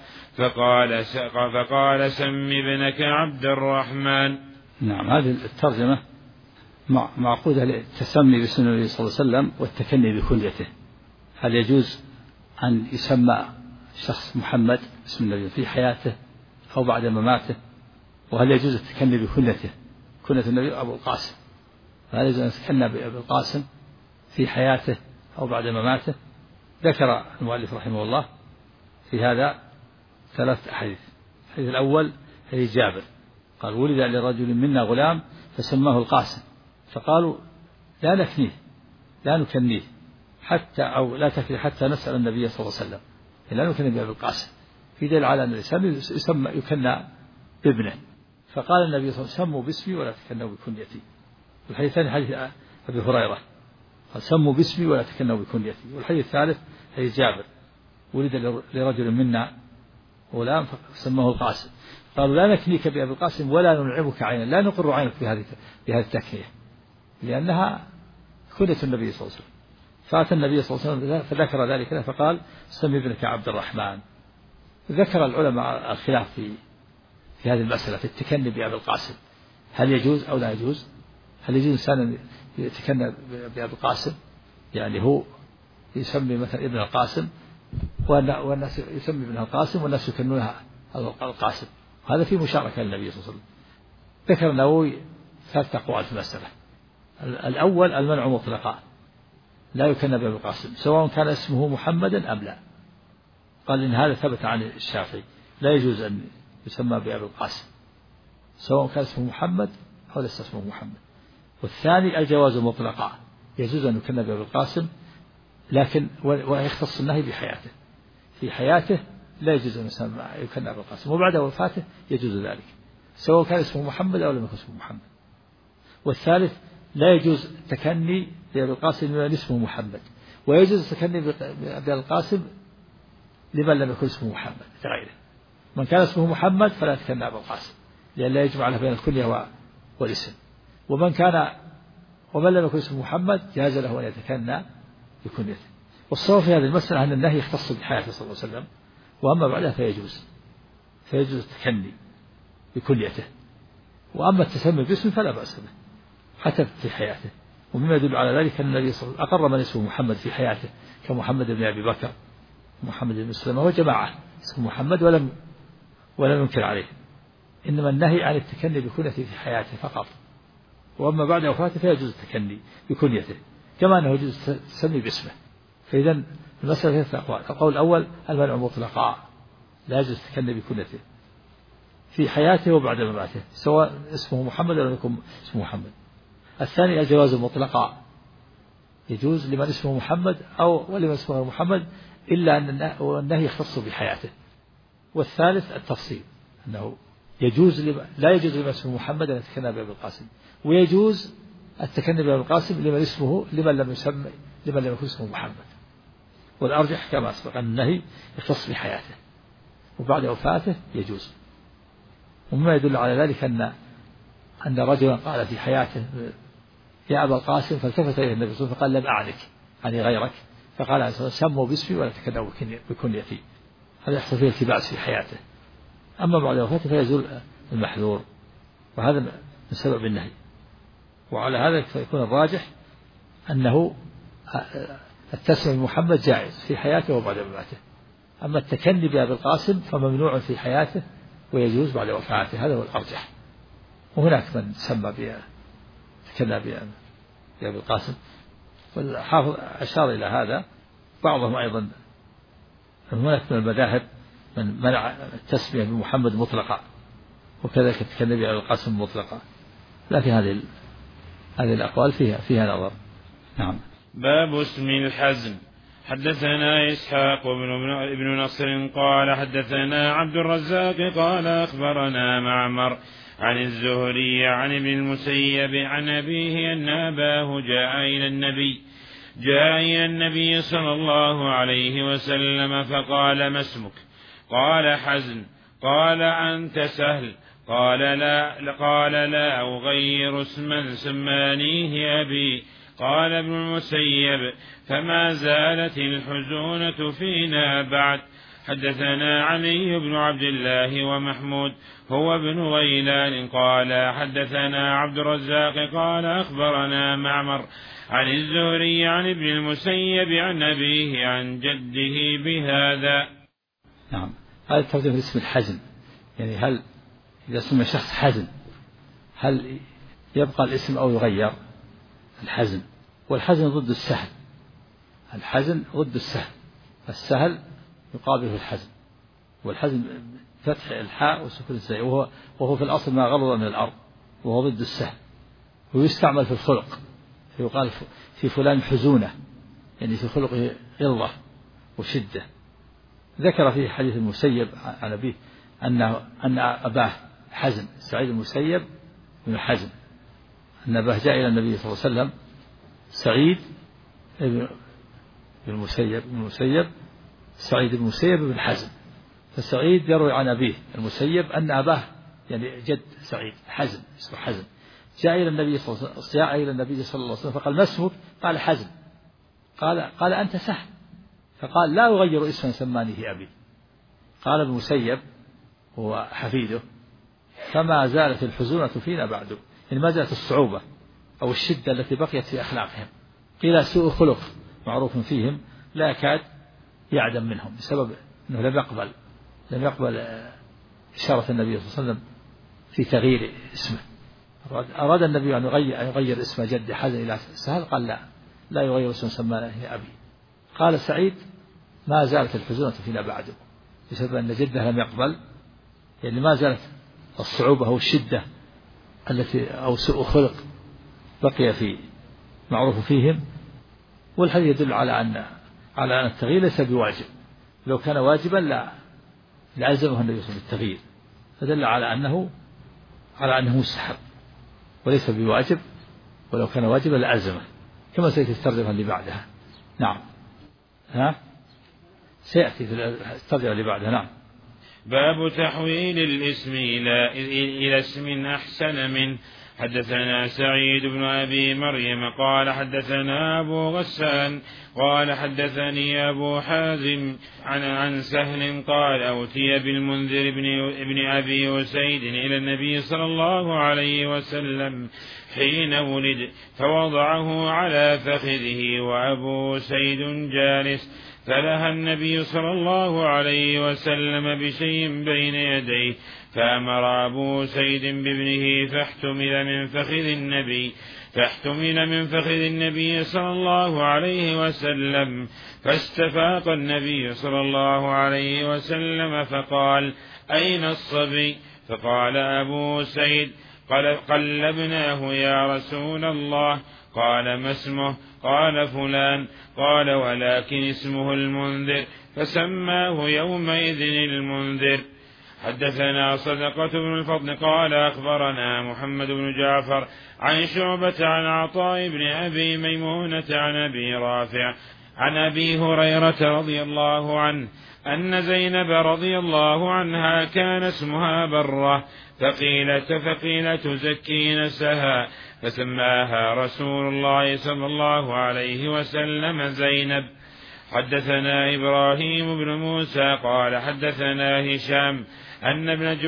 فقال سم ابنك عبد الرحمن. نعم. هذه الترجمة معقودة للتسمي باسم النبي صلى الله عليه وسلم والتكني بكنيته. هل يجوز أن يسمى شخص محمد اسم النبي في حياته أو بعد مماته؟ وهل يجوز التكني بكنيته؟ كنية النبي أبو القاسم، فهل يجوز أن يتكنى بأبي القاسم في حياته أو بعد مماته؟ ذكر المؤلف رحمه الله في هذا 3 أحاديث. الحديث الأول حديث جابر قال ولد لرجل منا غلام فسماه القاسم، فقالوا لا نكنيه حتى أو لا تكني حتى نسأل النبي صلى الله عليه وسلم، لا نكني بأبي القاسم، في دليل على أن الإنسان يكنى بابنه. فقال النبي صلى الله عليه وسلم سموا باسمي ولا تكنوا بكنيتي. الحديث الثاني حديث أبي هريرة قال سموا باسمي ولا تكنوا بكنيتي. والحديث الثالث حديث جابر ولد لرجل منا غلام فسماه القاسم، قالوا لا نكنيك بأبي القاسم ولا ننعمك عينا، لا نقر عينك بهذه التكنية، لأنها كنية النبي صلى الله عليه وسلم. فأتى النبي صلى الله عليه وسلم فذكر ذلك له، فقال سمي ابنك عبد الرحمن. ذكر العلماء الخلاف في هذه المسألة في التكني بأبي القاسم، هل يجوز أو لا يجوز؟ هل يجوز إنسان يتكنى بأبي القاسم، يعني هو يسمي مثلا ابن القاسم والناس يسمي ابن القاسم والناس يكنونها القاسم، هذا في مشاركة للنبي صلى الله عليه وسلم. ذكر النووي 3 أقوال في المسألة. الأول المنع مطلقا، لا يكنى بأبي القاسم سواء كان اسمه محمدا أم لا. قال إن هذا ثبت عن الشافعي لا يجوز أن يسمى بأبي القاسم سواء كان اسمه محمد أو ليس اسمه محمد. والثاني الجواز مطلقا، يجوز أن يكنى بأبي القاسم لكن ويختص النهي بحياته، في حياته لا يجوز أن يكنى أبي القاسم، وبعد وفاته يجوز ذلك سواء كان اسمه محمد أو لم يكن اسمه محمد. والثالث لا يجوز تكني بأبي القاسم لمن اسمه محمد، ويجوز التكني بأبي القاسم لمن لم يكن اسمه محمد كغيره. من كان اسمه محمد فلا يتكنى أبي القاسم لأن لا يجمع له بين الكنية والاسم، ومن لم يكن اسمه محمد جاز له أن يتكنى بكنيته. والصواب في هذه المسألة أن النهي يختص بحياته صلى الله عليه وسلم، وأما بعدها فيجوز التكني بكنيته، وأما التسمي باسمه فلا بأس به حتى في حياته. ومما يدل على ذلك أن النبي صلى الله عليه وسلم أقر من اسمه محمد في حياته كمحمد بن أبي بكر ومحمد بن سلمة وجماعة اسمه محمد ولم ينكر عليه، إنما النهي عن التكني بكنيته في حياته فقط، وأما بعد وفاته فيجوز التكني بكنيته كما أنه يجوز التسمي باسمه. فإذا المسألة ثلاثة أقوال. القول الأول المنع مطلقا، لا يجوز التكني بكنيته في حياته وبعد مماته سواء اسمه محمد أو لم يكن اسمه محمد. الثاني الجواز مطلقا، يجوز لمن اسمه محمد أو ولمن اسمه محمد إلا أن النهي يختص بحياته. والثالث التفصيل أنه لا يجوز لمن اسمه محمد أن يتكنى بأبي القاسم، ويجوز التكني بأبي القاسم لمن لم يكن اسمه محمد. والأرجح كما أسبق أن النهي يختص بحياته وبعد وفاته يجوز. ومما يدل على ذلك أن رجلا قال في حياته يا أبا القاسم، فالتفت إليه النبي صلى الله عليه وسلم فقال لم أعنك يعني غيرك، فقال عليه الصلاة والسلام سموا باسمي ولا تكنوا بكنيتي. هذا يحصل فيه التباس في حياته، أما بعد وفاته فيزول المحذور، وهذا من سبب النهي. وعلى هذا فيكون الراجح أنه التسمية بمحمد جائز في حياته وبعد مماته، أما التكني بأبي القاسم فممنوع في حياته ويجوز بعد وفاته، هذا هو الأرجح. وهناك من سمى تكنى بأبي القاسم، والحافظ أشار إلى هذا. بعضهم أيضا هناك من المذاهب من منع التسمية بمحمد مطلقا، وكذلك التكني بأبي القاسم مطلقا، لكن هذه الأقوال فيها نظر. نعم. باب اسم الحزن. حدثنا إسحاق بن نصر قال حدثنا عبد الرزاق قال أخبرنا معمر عن الزهري عن ابن المسيب عن أبيه أن أباه جاء إلى النبي صلى الله عليه وسلم فقال ما اسمك؟ قال حزن. قال أنت سهل؟ قال لا أغير اسما سمانيه أبي. قال ابن المسيب فما زالت الحزونة فينا بعد. حدثنا علي بن عبد الله ومحمود هو ابن غيلان قال حدثنا عبد الرزاق قال أخبرنا معمر عن الزهري عن ابن المسيب عن أبيه عن جده بهذا. نعم. هذا الترجمة باسم الحزن، يعني هل إذا سمي شخص حزن هل يبقى الاسم أو يغير؟ الحزن، والحزن ضد السهل، الحزن ضد السهل، السهل يقابله الحزن، والحزن فتح الحاء وسكون الزاي، وهو في الأصل ما غلظ من الأرض، وهو ضد السهل، ويستعمل في الخلق، فيقال في فلان حزونة، يعني في خلقه غلظة وشدة. ذكر في حديث المسيب عن أبيه أن أباه حزن، سعيد المسيب بن حزن، أن أباه جاء إلى النبي صلى الله عليه وسلم، سعيد بن المسيب سعيد بن المسيب بن حزن، فسعيد يروي عن أبيه المسيب أن أباه يعني جد سعيد حزن اسمه حزن، جاء إلى النبي صلى الله عليه وسلم فقال ما اسمك؟ قال حزن. قال أنت سهل؟ فقال لا أغير اسما سمانيه أبي. قال ابن المسيب هو حفيده فما زالت الحزونة فينا بعد، يعني ما زالت الصعوبة أو الشدة التي بقيت في أخلاقهم، قيل سوء خلق معروف فيهم لا يكاد يعدم منهم، بسبب أنه لم يقبل إشارة النبي صلى الله عليه وسلم في تغيير اسمه. أراد النبي أن يغير اسم جد حزن إلى سهل، قال لا يغير اسما سمانيه أبي. قال سعيد ما زالت الحزونة فينا بعده بسبب أن جده لم يقبل، يعني ما زالت الصعوبة أو الشدة التي أو سوء خلق بقي في معروف فيهم. والحديث يدل على أن التغيير ليس بواجب، لو كان واجبا لعزمه النبي صلى الله عليه وسلم بالتغيير، فدل على أنه مستحب وليس بواجب، ولو كان واجبا لعزمه، كما سيأتي الترجمة اللي بعدها. نعم سيأتي في الترجمة اللي بعدها. نعم. باب تحويل الاسم إلى اسم أحسن منه. حدثنا سعيد بن أبي مريم قال حدثنا أبو غسان قال حدثني أبو حازم عن سهل قال أوتي بالمنذر ابن أبي أسيد إلى النبي صلى الله عليه وسلم حين ولد، فوضعه على فخذه وأبو أسيد جالس، فلها النبي صلى الله عليه وسلم بشيء بين يديه، فأمر أبو أسيد بابنه فاحتمل من فخذ النبي صلى الله عليه وسلم، فاستفاق النبي صلى الله عليه وسلم فقال أين الصبي؟ فقال أبو أسيد قلبناه يا رسول الله. قال ما اسمه؟ قال فلان. قال ولكن اسمه المنذر، فسماه يومئذ المنذر. حدثنا صدقة بن الفضل قال أخبرنا محمد بن جعفر عن شعبة عن عطاء بن أبي ميمونة عن أبي رافع عن أبي هريرة رضي الله عنه أن زينب رضي الله عنها كان اسمها برة، فقيل تزكي نفسها، فسماها رسول الله صلى الله عليه وسلم زينب. حدثنا إبراهيم بن موسى قال حدثنا هشام أن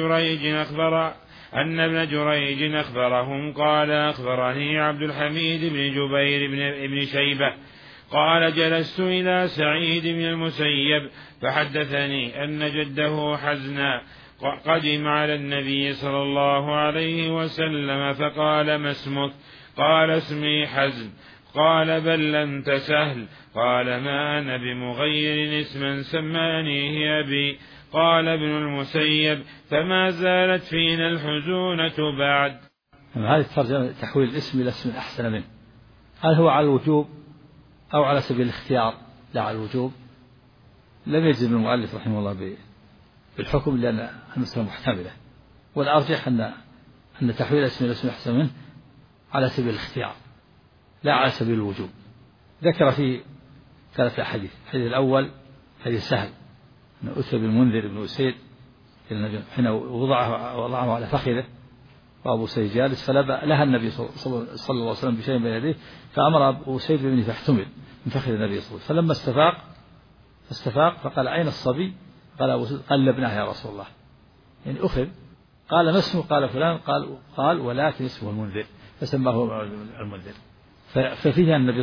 ابن جريج أخبرهم قال أخبرني عبد الحميد بن جبير بن شيبة قال جلست إلى سعيد بن المسيب فحدثني أن جده حزنا قدم على النبي صلى الله عليه وسلم فقال ما اسمك؟ قال اسمي حزن. قال بل أنت سهل. قال ما أنا بمغير اسما سمانيه أبي. قال ابن المسيب فما زالت فينا الحزونة بعد. هذه الترجمة تحويل الاسم إلى اسم أحسن منه، هل هو على الوجوب أو على سبيل الاختيار؟ لا على الوجوب. لم يجزم المؤلف رحمه الله بالحكم لأن المسألة محتملة، والأرجح أن تحويل الاسم إلى اسم أحسن منه على سبيل الاختيار لا على سبيل الوجوب. ذكر في 3 أحاديث. الحديث الأول حديث سهل أن أتى بالمنذر بن أسيد حين وضعه على فخذه وأبو سيد جالس، فلها النبي صلى الله عليه وسلم بشيء بين يديه، فأمر أبو سيد بابنه فاحتمل من فخذ النبي صلى الله عليه وسلم، فلما استفاق فقال أين الصبي؟ قال أبو سيد قلبناه يا رسول الله، يعني أخذ. قال ما اسمه؟ قال فلان. قال ولكن اسمه المنذر، فسماه المنذر. ففيه أن النبي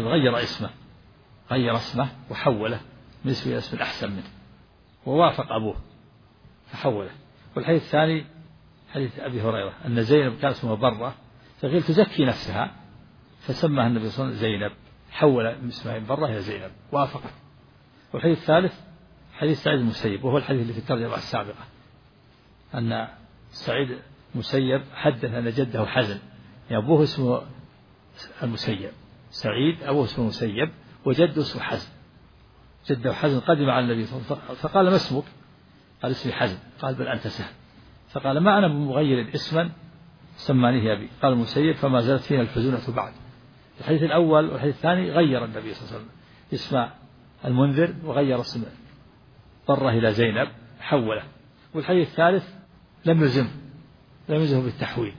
غير اسمه وحوله من اسم إلى اسم أحسن منه، ووافق أبوه فحوله. والحديث الثاني حديث أبي هريرة أن زينب كان اسمها برة، فقيل تزكي نفسها، فسماها النبي صلى الله عليه وسلم زينب، حول من اسمها برة إلى زينب، وافقت. والحديث الثالث حديث سعيد المسيب، وهو الحديث اللي في الترجمة السابقة، أن سعيد المسيب حدث أن جده حزن، يعني أبوه اسمه المسيب، سعيد أبوه اسمه المسيب وجده اسمه حزن. جده حزن قدم على النبي صلى الله عليه وسلم فقال ما اسمك؟ قال اسمي حزن. قال بل أنت سهل. فقال ما أنا بمغير اسما سمانيه أبي. قال المسيب فما زالت فينا الحزونة بعد. الحديث الأول والحديث الثاني غير النبي صلى الله عليه وسلم اسم المنذر وغير اسم برة إلى زينب، حوله. والحديث الثالث لم يلزمه بالتحويل،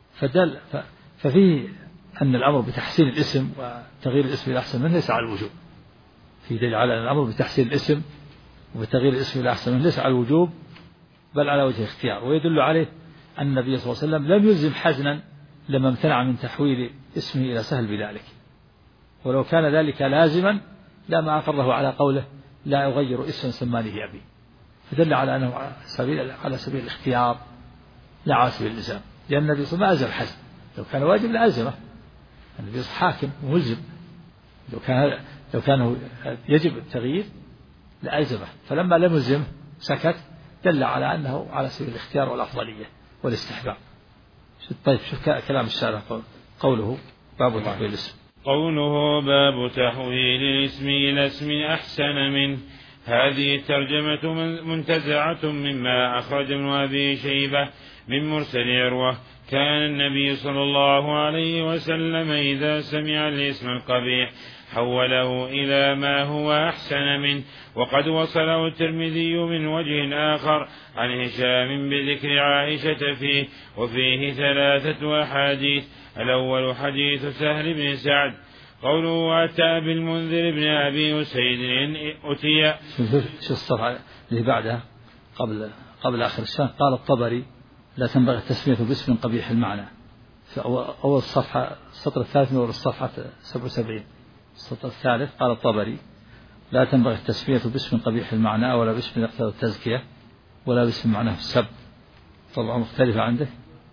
ففيه أن الأمر بتحسين الاسم وتغيير الاسم إلى أحسن منه ليس على الوجوب. في دليل على أن الأمر بتحسين الاسم وتغيير الاسم إلى أحسن منه ليس على الوجوب بل على وجه الاختيار. ويدل عليه أن النبي صلى الله عليه وسلم لم يلزم حزنا لما امتنع من تحويل اسمه إلى سهل بذلك، ولو كان ذلك لازما لما أقره على قوله لا أغير اسما سمانيه أبي، فدل على أنه على سبيل الاختيار لا على سبيل الإلزام، لأن النبي صلى الله عليه وسلم ما ألزم حزن، لو كان واجب لألزمه. النبي صلى الله عليه وسلم حاكم ملزم، لو كان يجب التغيير لألزمه، فلما لم يلزمه سكت دل على أنه على سبيل الاختيار والأفضلية والاستحباب. طيب شوف كلام الشارع قوله باب تحويل الاسم. قوله باب تحويل الاسم إلى اسم أحسن منه. هذه الترجمة منتزعة مما أخرج ابن أبي شيبة من مرسل عروة. كان النبي صلى الله عليه وسلم إذا سمع الاسم القبيح حوله إلى ما هو أحسن منه. وقد وصله الترمذي من وجه آخر عن هشام بذكر عائشة فيه، وفيه 3 أحاديث. الأول حديث سهل بن سعد قوله أتى بالمنذر بن أبي أسيد أتي. شو الصفحة اللي بعدها قبل آخر الشهر؟ قال الطبري لا تنبغي التسمية باسم قبيح المعنى. في أول الصفحة السطر الثالث من الصفحة 77 السطر الثالث قال الطبري لا تنبغي التسمية باسم قبيح المعنى ولا باسم يقتضي التزكية ولا باسم معناه السب. طبعا مختلفة عنده.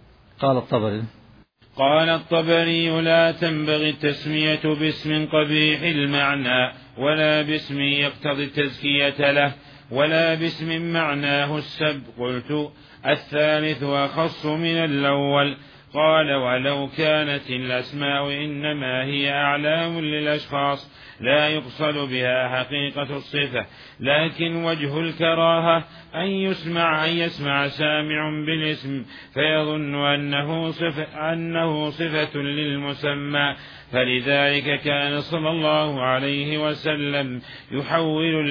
قال الطبري لا تنبغي التسمية باسم قبيح المعنى ولا باسم يقتضي التزكية له ولا باسم معناه السب. قلت الثالث أخص من الأول. قال ولو كانت الأسماء إنما هي أعلام للأشخاص لا يقصد بها حقيقة الصفة، لكن وجه الكراهة أن يسمع سامع بالاسم فيظن أنه صفة للمسمى. فلذلك كان صلى الله عليه وسلم يحول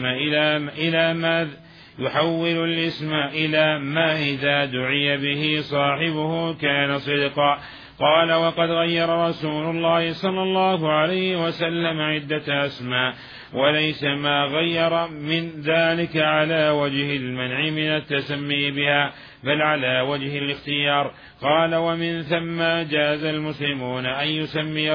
الاسم إلى ما إذا دعي به صاحبه كان صدقا. قال وقد غير رسول الله صلى الله عليه وسلم عدة أسماء وليس ما غير من ذلك على وجه المنع من التسمي بها بل على وجه الاختيار. قال ومن ثم جاز المسلمون أن يسمي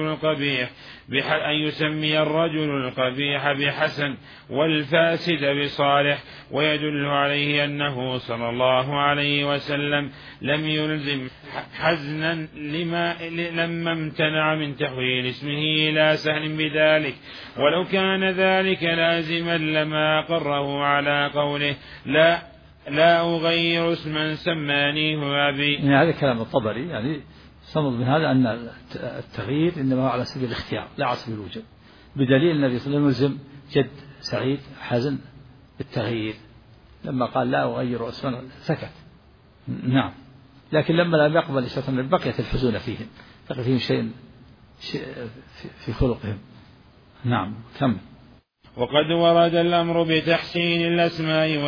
الرجل القبيح بحسن والفاسد بصالح. ويدل عليه أنه صلى الله عليه وسلم لم يلزم حزنا لما امتنع من تحويل اسمه إلى سهل بذلك، ولو كان ذلك لازما لما أقره على قوله لا أغير اسما سمانيه أبي. يعني هذا كلام الطبري، يعني صمد من هذا أن التغيير إنما هو على سبيل الاختيار لا على سبيل الوجوب، بدليل النبي صلى الله عليه وسلم يلزم جد سعيد حزن بالتغيير لما قال لا أغير اسما سكت. نعم، لكن لما لم يقبل الشيطان بقيت الحزون فيهم، بقي فيهم شيء في خلقهم. نعم كم. وقد ورد الأمر بتحسين الأسماء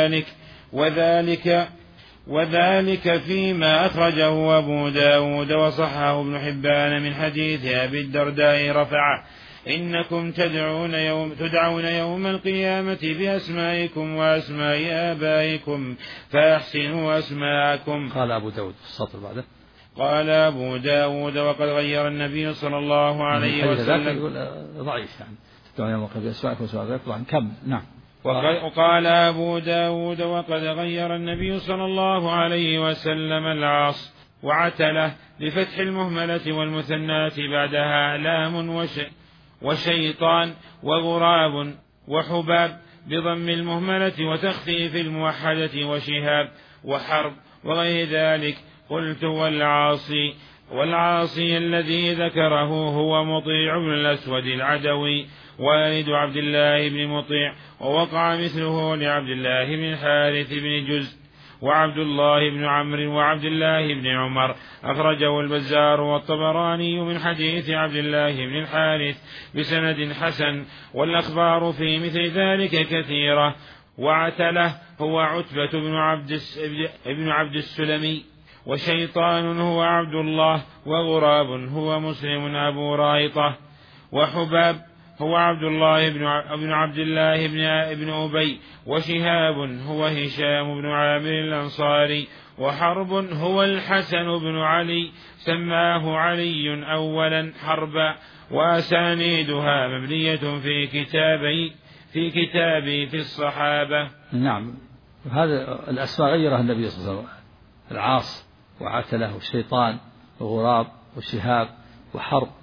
وذلك فيما أخرجه أبو داود وصححه ابن حبان من حديث أبي الدرداء رفعه إنكم تدعون يوم القيامة بأسمائكم وأسماء آبائكم فأحسنوا أسماءكم. قال أبو داود في السطر بعده قال أبو داود وقد غير النبي صلى الله عليه وسلم. يقول ضعيف يعني تدعون يوم القيامة بأسمائكم وأسماء آبائكم. كم. نعم. وقال أبو داود وقد غير النبي صلى الله عليه وسلم العاص وعتله بفتح المهملة والمثنات بعدها لام وشيطان وغراب وحباب بضم المهملة وتخفيف الموحدة وشهاب وحرب وغير ذلك. قلت والعاصي الذي ذكره هو مطيع بن الأسود العدوي والد عبد الله بن مطيع، ووقع مثله لعبد الله بن الحارث بن جزء وعبد الله بن عمرو وعبد الله بن عمر. أخرجه البزار والطبراني من حديث عبد الله بن الحارث بسند حسن، والأخبار في مثل ذلك كثيرة. وعتله هو عتبة بن عبد السلمي، وشيطان هو عبد الله، وغراب هو مسلم أبو رايطة، وحباب هو عبد الله بن عبد الله بن أبي، وشهاب هو هشام بن عامر الأنصاري، وحرب هو الحسن بن علي سماه علي أولا حربا. وأسانيدها مبنية في كتابي في الصحابة. نعم، هذا الأسماء غيرها النبي صلى الله عليه وسلم: العاص وعتله والشيطان وغراب وشهاب وحرب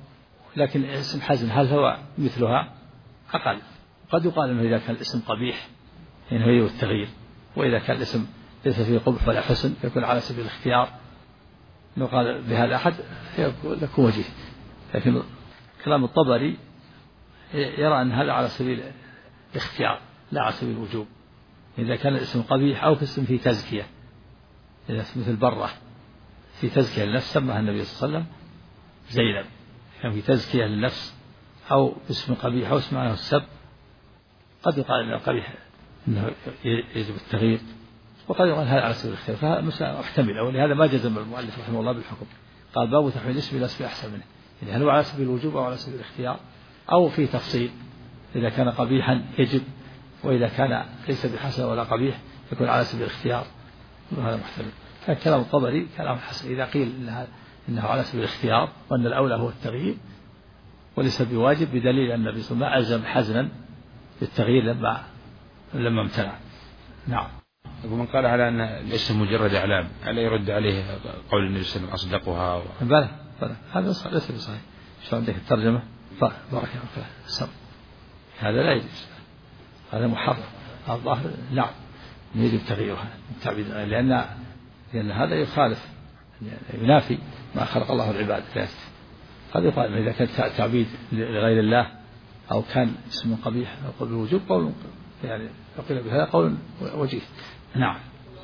لكن اسم حزن هل هو مثلها؟ أقل. قد يقال أنه إذا كان الاسم قبيح إنه يجب التغيير، وإذا كان الاسم ليس فيه قبح ولا حسن يكون على سبيل الاختيار. لو قال بهذا أحد يكون وجيه، لكن كلام الطبري يرى أن هذا على سبيل الاختيار لا على سبيل الوجوب. إذا كان الاسم قبيح أو اسم فيه تزكية، إذا مثل برة في تزكية للنفس سماها النبي صلى الله عليه وسلم زينب، كان في تزكية للنفس، أو اسم قبيح أو اسم عنه السب، قد يقال أنه قبيح أنه يجب التغيير، وقد يقال هذا على سبيل الاختيار، فهذا مسألة محتملة، ولهذا ما جزم المؤلف رحمه الله بالحكم، قال باب تحويل الاسم إلى اسم أحسن منه، يعني هل هو على سبيل الوجوب أو على سبيل الاختيار أو في تفصيل، إذا كان قبيحا يجب، وإذا كان ليس بحسن ولا قبيح يكون على سبيل الاختيار، وهذا محتمل. كلام الطبري كلام حسن إذا قيل إنه على سبيل الاختيار وأن الأولى هو التغيير وليس بواجب، بدليل أن النبي صلى الله عليه وسلم ألزم حزنا بالتغيير لما امتنع. نعم. ومن قال على أن الاسم مجرد إعلام ألا يرد عليه قول النبي صلى الله عليه وسلم أصدقها بلى هذا ليس بصحيح. شو عندك الترجمة؟ بارك الله فيك. هذا لا يجوز، هذا محرم. الظاهر نعم يجب تغييرها التعبيد، لأن هذا يخالف ينافي ما خلق الله العباد. قد يقال إذا كان تعبيد لغير الله أو كان اسم قبيح أو قول بالوجوب قول يعني يقول بهذا قول وجيه. نعم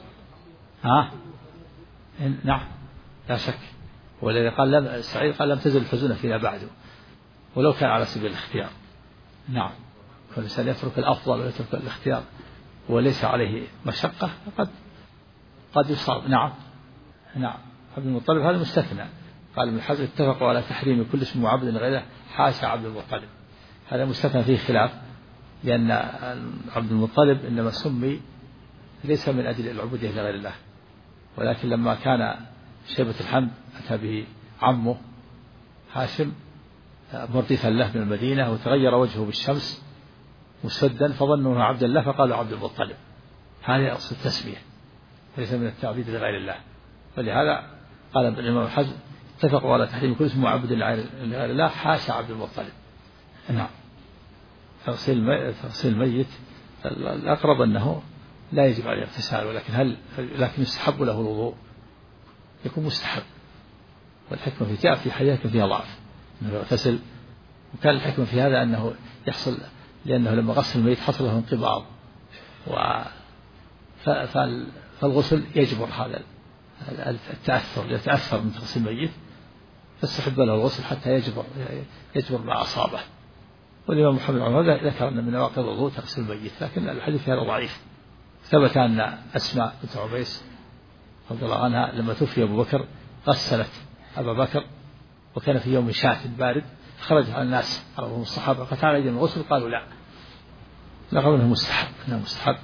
نعم لا شك. والذي قال سعيد قال لم تزل الحزن فينا بعده، ولو كان على سبيل الاختيار. نعم فالإنسان يترك الأفضل ويترك الاختيار وليس عليه مشقة قد يصاب. نعم عبد المطلب هذا مستثنى. قال ابن حزم اتفقوا على تحريم كل اسم معبد غيره حاشا عبد المطلب، هذا مستثنى فيه خلاف، لأن عبد المطلب إنما سمي ليس من أجل العبودية لغير الله، ولكن لما كان شيبة الحمد أتى به عمه هاشم مردفا له من المدينة وتغير وجهه بالشمس مسدا فظنوا عبد الله فقالوا عبد المطلب، هذه أصل التسمية ليس من التعبيد لغير الله. ولهذا قال الإمام حزم اتفقوا على تحريم كل اسم معبد لغير الله حاشا عبد المطلب. نعم. تغسيل الميت الأقرب أنه لا يجب عليه اغتسال، لكن يستحب له الوضوء، يكون مستحب، والحكمة في جاء في حديث فيها ضعف أنه يغتسل، وكان الحكمة في هذا أنه يحصل، لأنه لما غسل الميت حصل له انقباض، فالغسل يجبر هذا التأثر، يتأثر من تغسيل الميت، فاستحب له الغسل حتى يجبر ما أصابه. والإمام محمد عمر ذكر أن من نواقض الوضوء تغسيل الميت، لكن الحديث هذا ضعيف. ثبت أن أسماء بنت عبيس رضي الله عنها لما توفي أبو بكر غسلت أبا بكر، وكان في يوم شات بارد، خرج على الناس عرضهم الصحابة قال تعالى يجب الغسل، قالوا لا، قالوا انه مستحب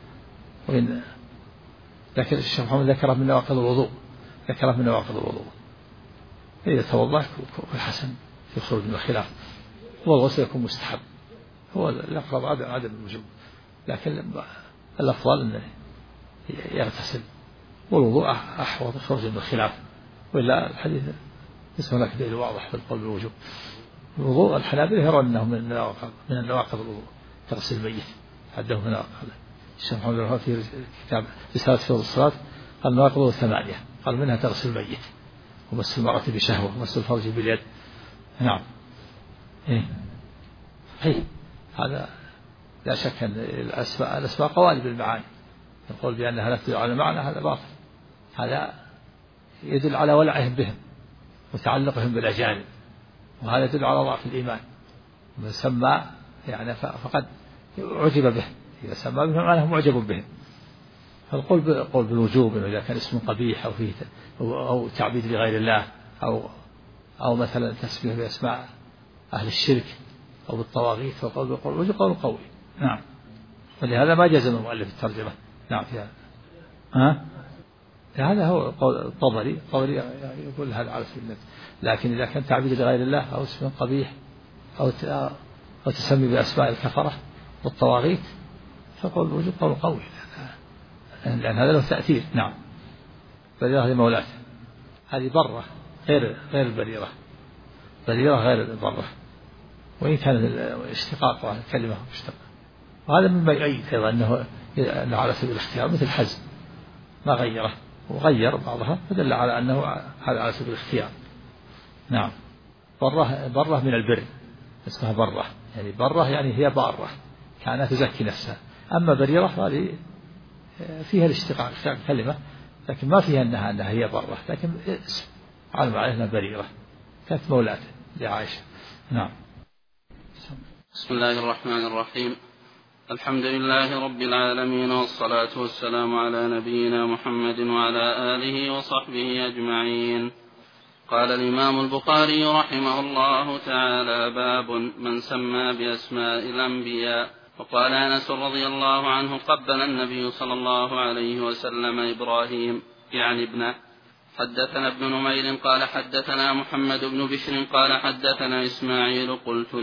لكن الشيخ محمد ذكره من نواقض الوضوء، إذا توضأ يكون حسن في خروج من الخلاف، والغسل يكون مستحب، هو الأقرب عدم الوجوب، لكن الأفضل أنه يغتسل، والوضوء أحوط خروج من الخلاف، وإلا الحديث ليس هناك دليل واضح في القول بالوجوب. الوضوء الحنابلة يرون أنه من النواقض الوضوء تغسل الميت، عده من النواقض. الشيخ محمد الوهاب في كتاب رسالة فضل الصلاة قال نواقضه 8، قال منها تغسل الميت، ومس المرأة بشهوة، ومس الفرج باليد. نعم هذا لا شك أن الأسماء قوالب المعاني، يقول بأنها لا تدل على معنى، هذا باطل، هذا يدل على ولعهم بهم وتعلقهم بالأجانب، وهذا يدل على ضعف الإيمان. من سمى يعني فقد عجب به، إذا سمى بهم معناه معجب بهم. فالقول بالوجوب إذا كان اسم قبيح أو تعبيد لغير الله أو مثلا تسميه بأسماء أهل الشرك أو بالطواغيت، فالقول بالوجوب قول قوي. نعم. ولهذا ما جزم المؤلف الترجمة. نعم في هذا. هذا هو الطبري يقول هذا على سبيل النفي، لكن إذا كان تعبيد لغير الله أو اسم قبيح أو تسمي بأسماء الكفرة والطواغيت فقول الوجوب قول قوي، لأن هذا له تأثير. نعم. بريرة لمولاته، هذه برة غير البريرة، بريرة غير برة، وإن كان الاشتقاق الكلمة مشتقة. وهذا مما يؤيد أيضا أنه على سبيل الاختيار، مثل حزم ما غيره وغير بعضها فدل على أنه هذا على سبيل الاختيار. نعم. برة من البر، اسمها برة، يعني برة يعني هي بارة كانت تزكي نفسها. أما بريرة هذه فيها الاشتقاق كلمة، لكن ما فيها أنها هي برة، لكن اسم علم عليها أنها بريرة، كانت مولاة لعائشة. نعم. بسم الله الرحمن الرحيم. الحمد لله رب العالمين، والصلاة والسلام على نبينا محمد وعلى آله وصحبه أجمعين. قال الإمام البخاري رحمه الله تعالى: باب من سمى بأسماء الأنبياء. وقال أنس رضي الله عنه: قبل النبي صلى الله عليه وسلم إبراهيم يعني ابنه. حدثنا ابن نمير قال حدثنا محمد بن بشر قال حدثنا إسماعيل قلت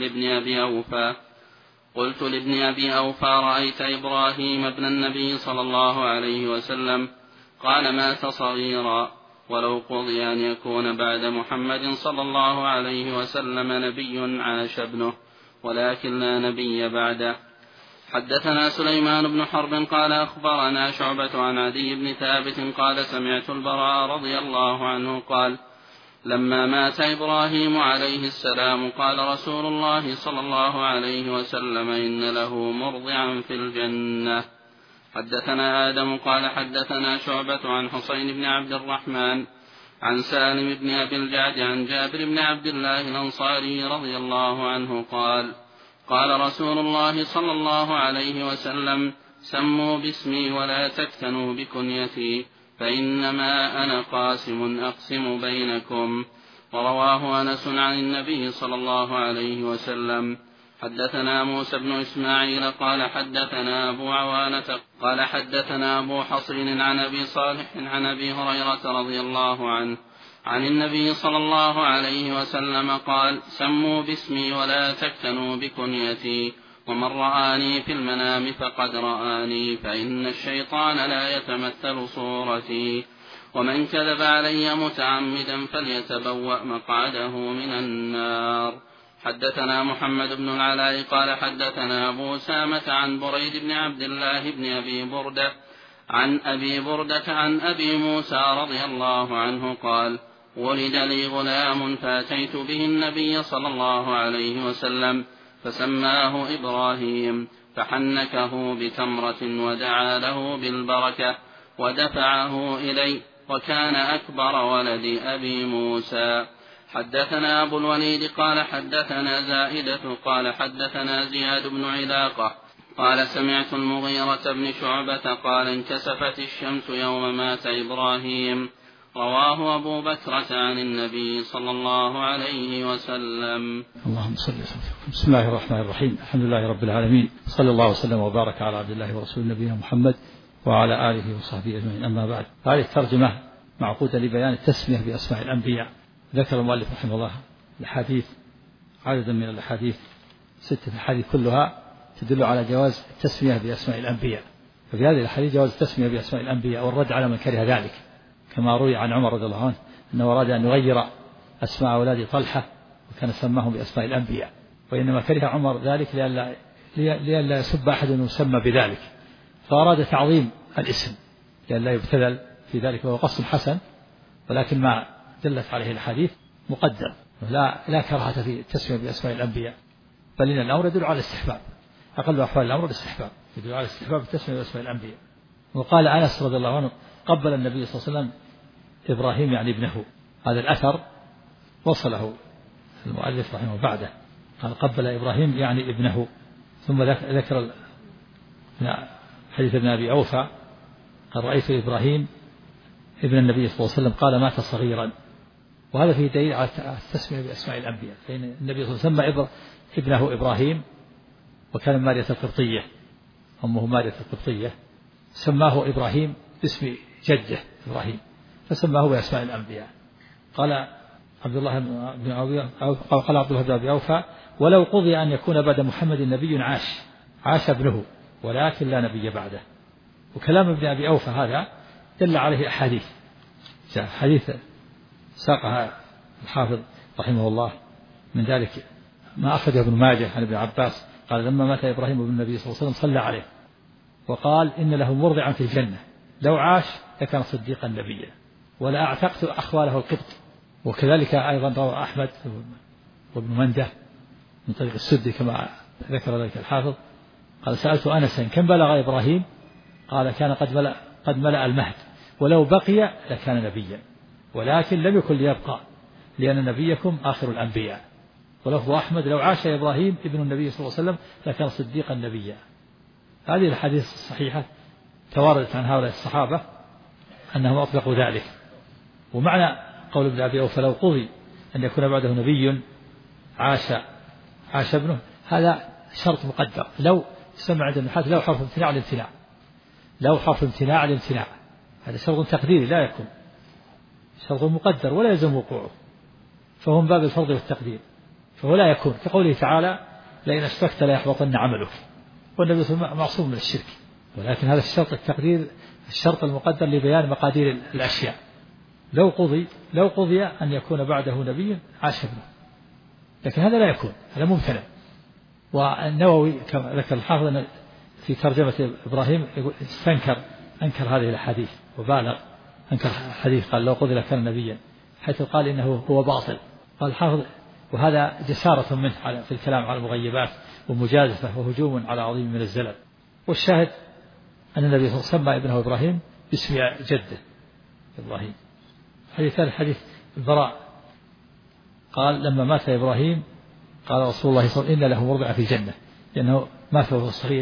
لابن أبي أوفى رأيت إبراهيم ابن النبي صلى الله عليه وسلم؟ قال: مات صغيرا، ولو قضي أن يكون بعد محمد صلى الله عليه وسلم نبي عاش ابنه، ولكن لا نبي بعده. حدثنا سليمان بن حرب قال أخبرنا شعبة عن عدي بن ثابت قال: سمعت البراء رضي الله عنه قال: لما مات إبراهيم عليه السلام قال رسول الله صلى الله عليه وسلم: إن له مرضعا في الجنة. حدثنا آدم قال حدثنا شعبة عن حسين بن عبد الرحمن عن سالم بن أبي الجعد عن جابر بن عبد الله الأنصاري رضي الله عنه قال: قال رسول الله صلى الله عليه وسلم: سموا باسمي ولا تكتنوا بكنيتي، فإنما أنا قاسم أقسم بينكم. ورواه أنس عن النبي صلى الله عليه وسلم. حدثنا موسى بن إسماعيل قال حدثنا أبو عوانة قال حدثنا أبو حصين عن أبي صالح عن أبي هريرة رضي الله عنه عن النبي صلى الله عليه وسلم قال: سموا باسمي ولا تكتنوا بكنيتي، ومن رآني في المنام فقد رآني، فإن الشيطان لا يتمثل صورتي، ومن كذب علي متعمدا فليتبوأ مقعده من النار. حدثنا محمد بن العلاء قال حدثنا أبو أسامة عن بريد بن عبد الله بن أبي بردة عن أبي بردة عن أبي موسى رضي الله عنه قال: ولد لي غلام فأتيت به النبي صلى الله عليه وسلم فسماه إبراهيم، فحنكه بتمرة ودعا له بالبركة ودفعه إلي، وكان أكبر ولد أبي موسى. حدثنا أبو الوليد قال حدثنا زائدة قال حدثنا زياد بن علاقة قال: سمعت المغيرة بن شعبة قال: انكسفت الشمس يوم مات إبراهيم. رواه أبو بكرة عن النبي صلى الله عليه وسلم. اللهم صل وسلم. بسم الله الرحمن الرحيم. الحمد لله رب العالمين، صلى الله وسلم وبارك على عبد الله ورسول نبينا محمد وعلى آله وصحبه أجمعين. أما بعد، هذه الترجمة معقودة لبيان التسمية بأسماء الأنبياء. ذكر المؤلف رحمه الله الحديث، عددا من الأحاديث، 6 أحاديث كلها تدل على جواز التسمية بأسماء الأنبياء. ففي هذه الحديث جواز التسمية بأسماء الأنبياء والرد على من كره ذلك، كما روي عن عمر رضي الله عنه أنه أراد أن يغير أسماء أولاد طلحة وكان سماهم بأسماء الأنبياء، وإنما كره عمر ذلك لئلا يسب أحد يسمى بذلك، فأراد تعظيم الاسم لئلا يبتذل في ذلك، وهو قصد حسن، ولكن ما دلت عليه الحديث مقدم، لا كراهة في التسمية بأسماء الأنبياء، بل إن الأمر يدل على الاستحباب، أقل أحوال الأمر الاستحباب، يدل على استحباب التسمية بأسماء الأنبياء. وقال أنس رضي الله عنه: قبل النبي صلى الله عليه وسلم إبراهيم يعني ابنه. هذا الأثر وصله المؤلف رحمه الله بعده، قال: قبل إبراهيم يعني ابنه. ثم ذكر حديث ابن أبي أوفى قال: رأيت إبراهيم ابن النبي صلى الله عليه وسلم قال: مات صغيرا. وهذا فيه دليل على التسمية بأسماء الأنبياء، فإن النبي صلى الله عليه وسلم سمى ابنه إبراهيم، وكان مارية القبطية أمه مارية القبطية، سماه إبراهيم باسم جده إبراهيم، فسماه بأسماء الأنبياء. قال عبد الله بن أبي أوفى: ولو قضي أن يكون بعد محمد نبي عاش ابنه، ولكن لا نبي بعده. وكلام ابن أبي أوفى هذا دل عليه أحاديث، حديث ساقها الحافظ رحمه الله من ذلك ما أخرجه ابن ماجه عن ابن عباس قال لما مات إبراهيم ابن النبي صلى الله عليه وسلم صلى عليه وقال إن له مرضعا في الجنة لو عاش لكان صديقا نبيا ولا أعتقت أخواله القبط. وكذلك أيضا روى أحمد وابن منده من طريق السدي كما ذكر ذلك الحافظ قال سألت أنسا كم بلغ إبراهيم قال كان قد ملأ المهد ولو بقي لكان نبيا ولكن لم يكن ليبقى لأن نبيكم آخر الأنبياء. ولفظ أحمد لو عاش إبراهيم ابن النبي صلى الله عليه وسلم لكان صديقا نبيا. هذه الحديث الصحيحة تواردت عن هؤلاء الصحابة أنهم أطلقوا ذلك. ومعنى قول ابن أبي أوفى لو قضي أن يكون بعده نبي عاش ابنه هذا شرط مقدر. لو سمع عند النحاة لو حرف امتناع الامتناع لو حرف امتناع الامتناع هذا شرط تقديري لا يكون شرط مقدر ولا يلزم وقوعه فهو من باب الفرض والتقدير فهو لا يكون كقوله تعالى لئن أشركت لا عملك والنبي صلى الله عليه وسلم معصوم من الشرك ولكن هذا الشرط التقدير الشرط المقدر لبيان مقادير الأشياء. لو قضي أن يكون بعده نبي عاش ابنه لكن هذا لا يكون هذا ممتنع. والنووي كما ذكر الحافظ في ترجمة إبراهيم أنكر هذه الحديث وبالغ أنكر الحديث قال لو قضي لكان نبيا حيث قال إنه هو باطل. قال الحافظ وهذا جسارة منه في الكلام على المغيبات ومجازفة وهجوم على عظيم من الزلل. والشاهد أن النبي صلى الله عليه وسلم سمى ابنه إبراهيم باسم جده إبراهيم. حديث البراء قال لما مات إبراهيم قال رسول الله صلى الله عليه وسلم إن له مرضعا في الجنة لأنه مات وهو صغير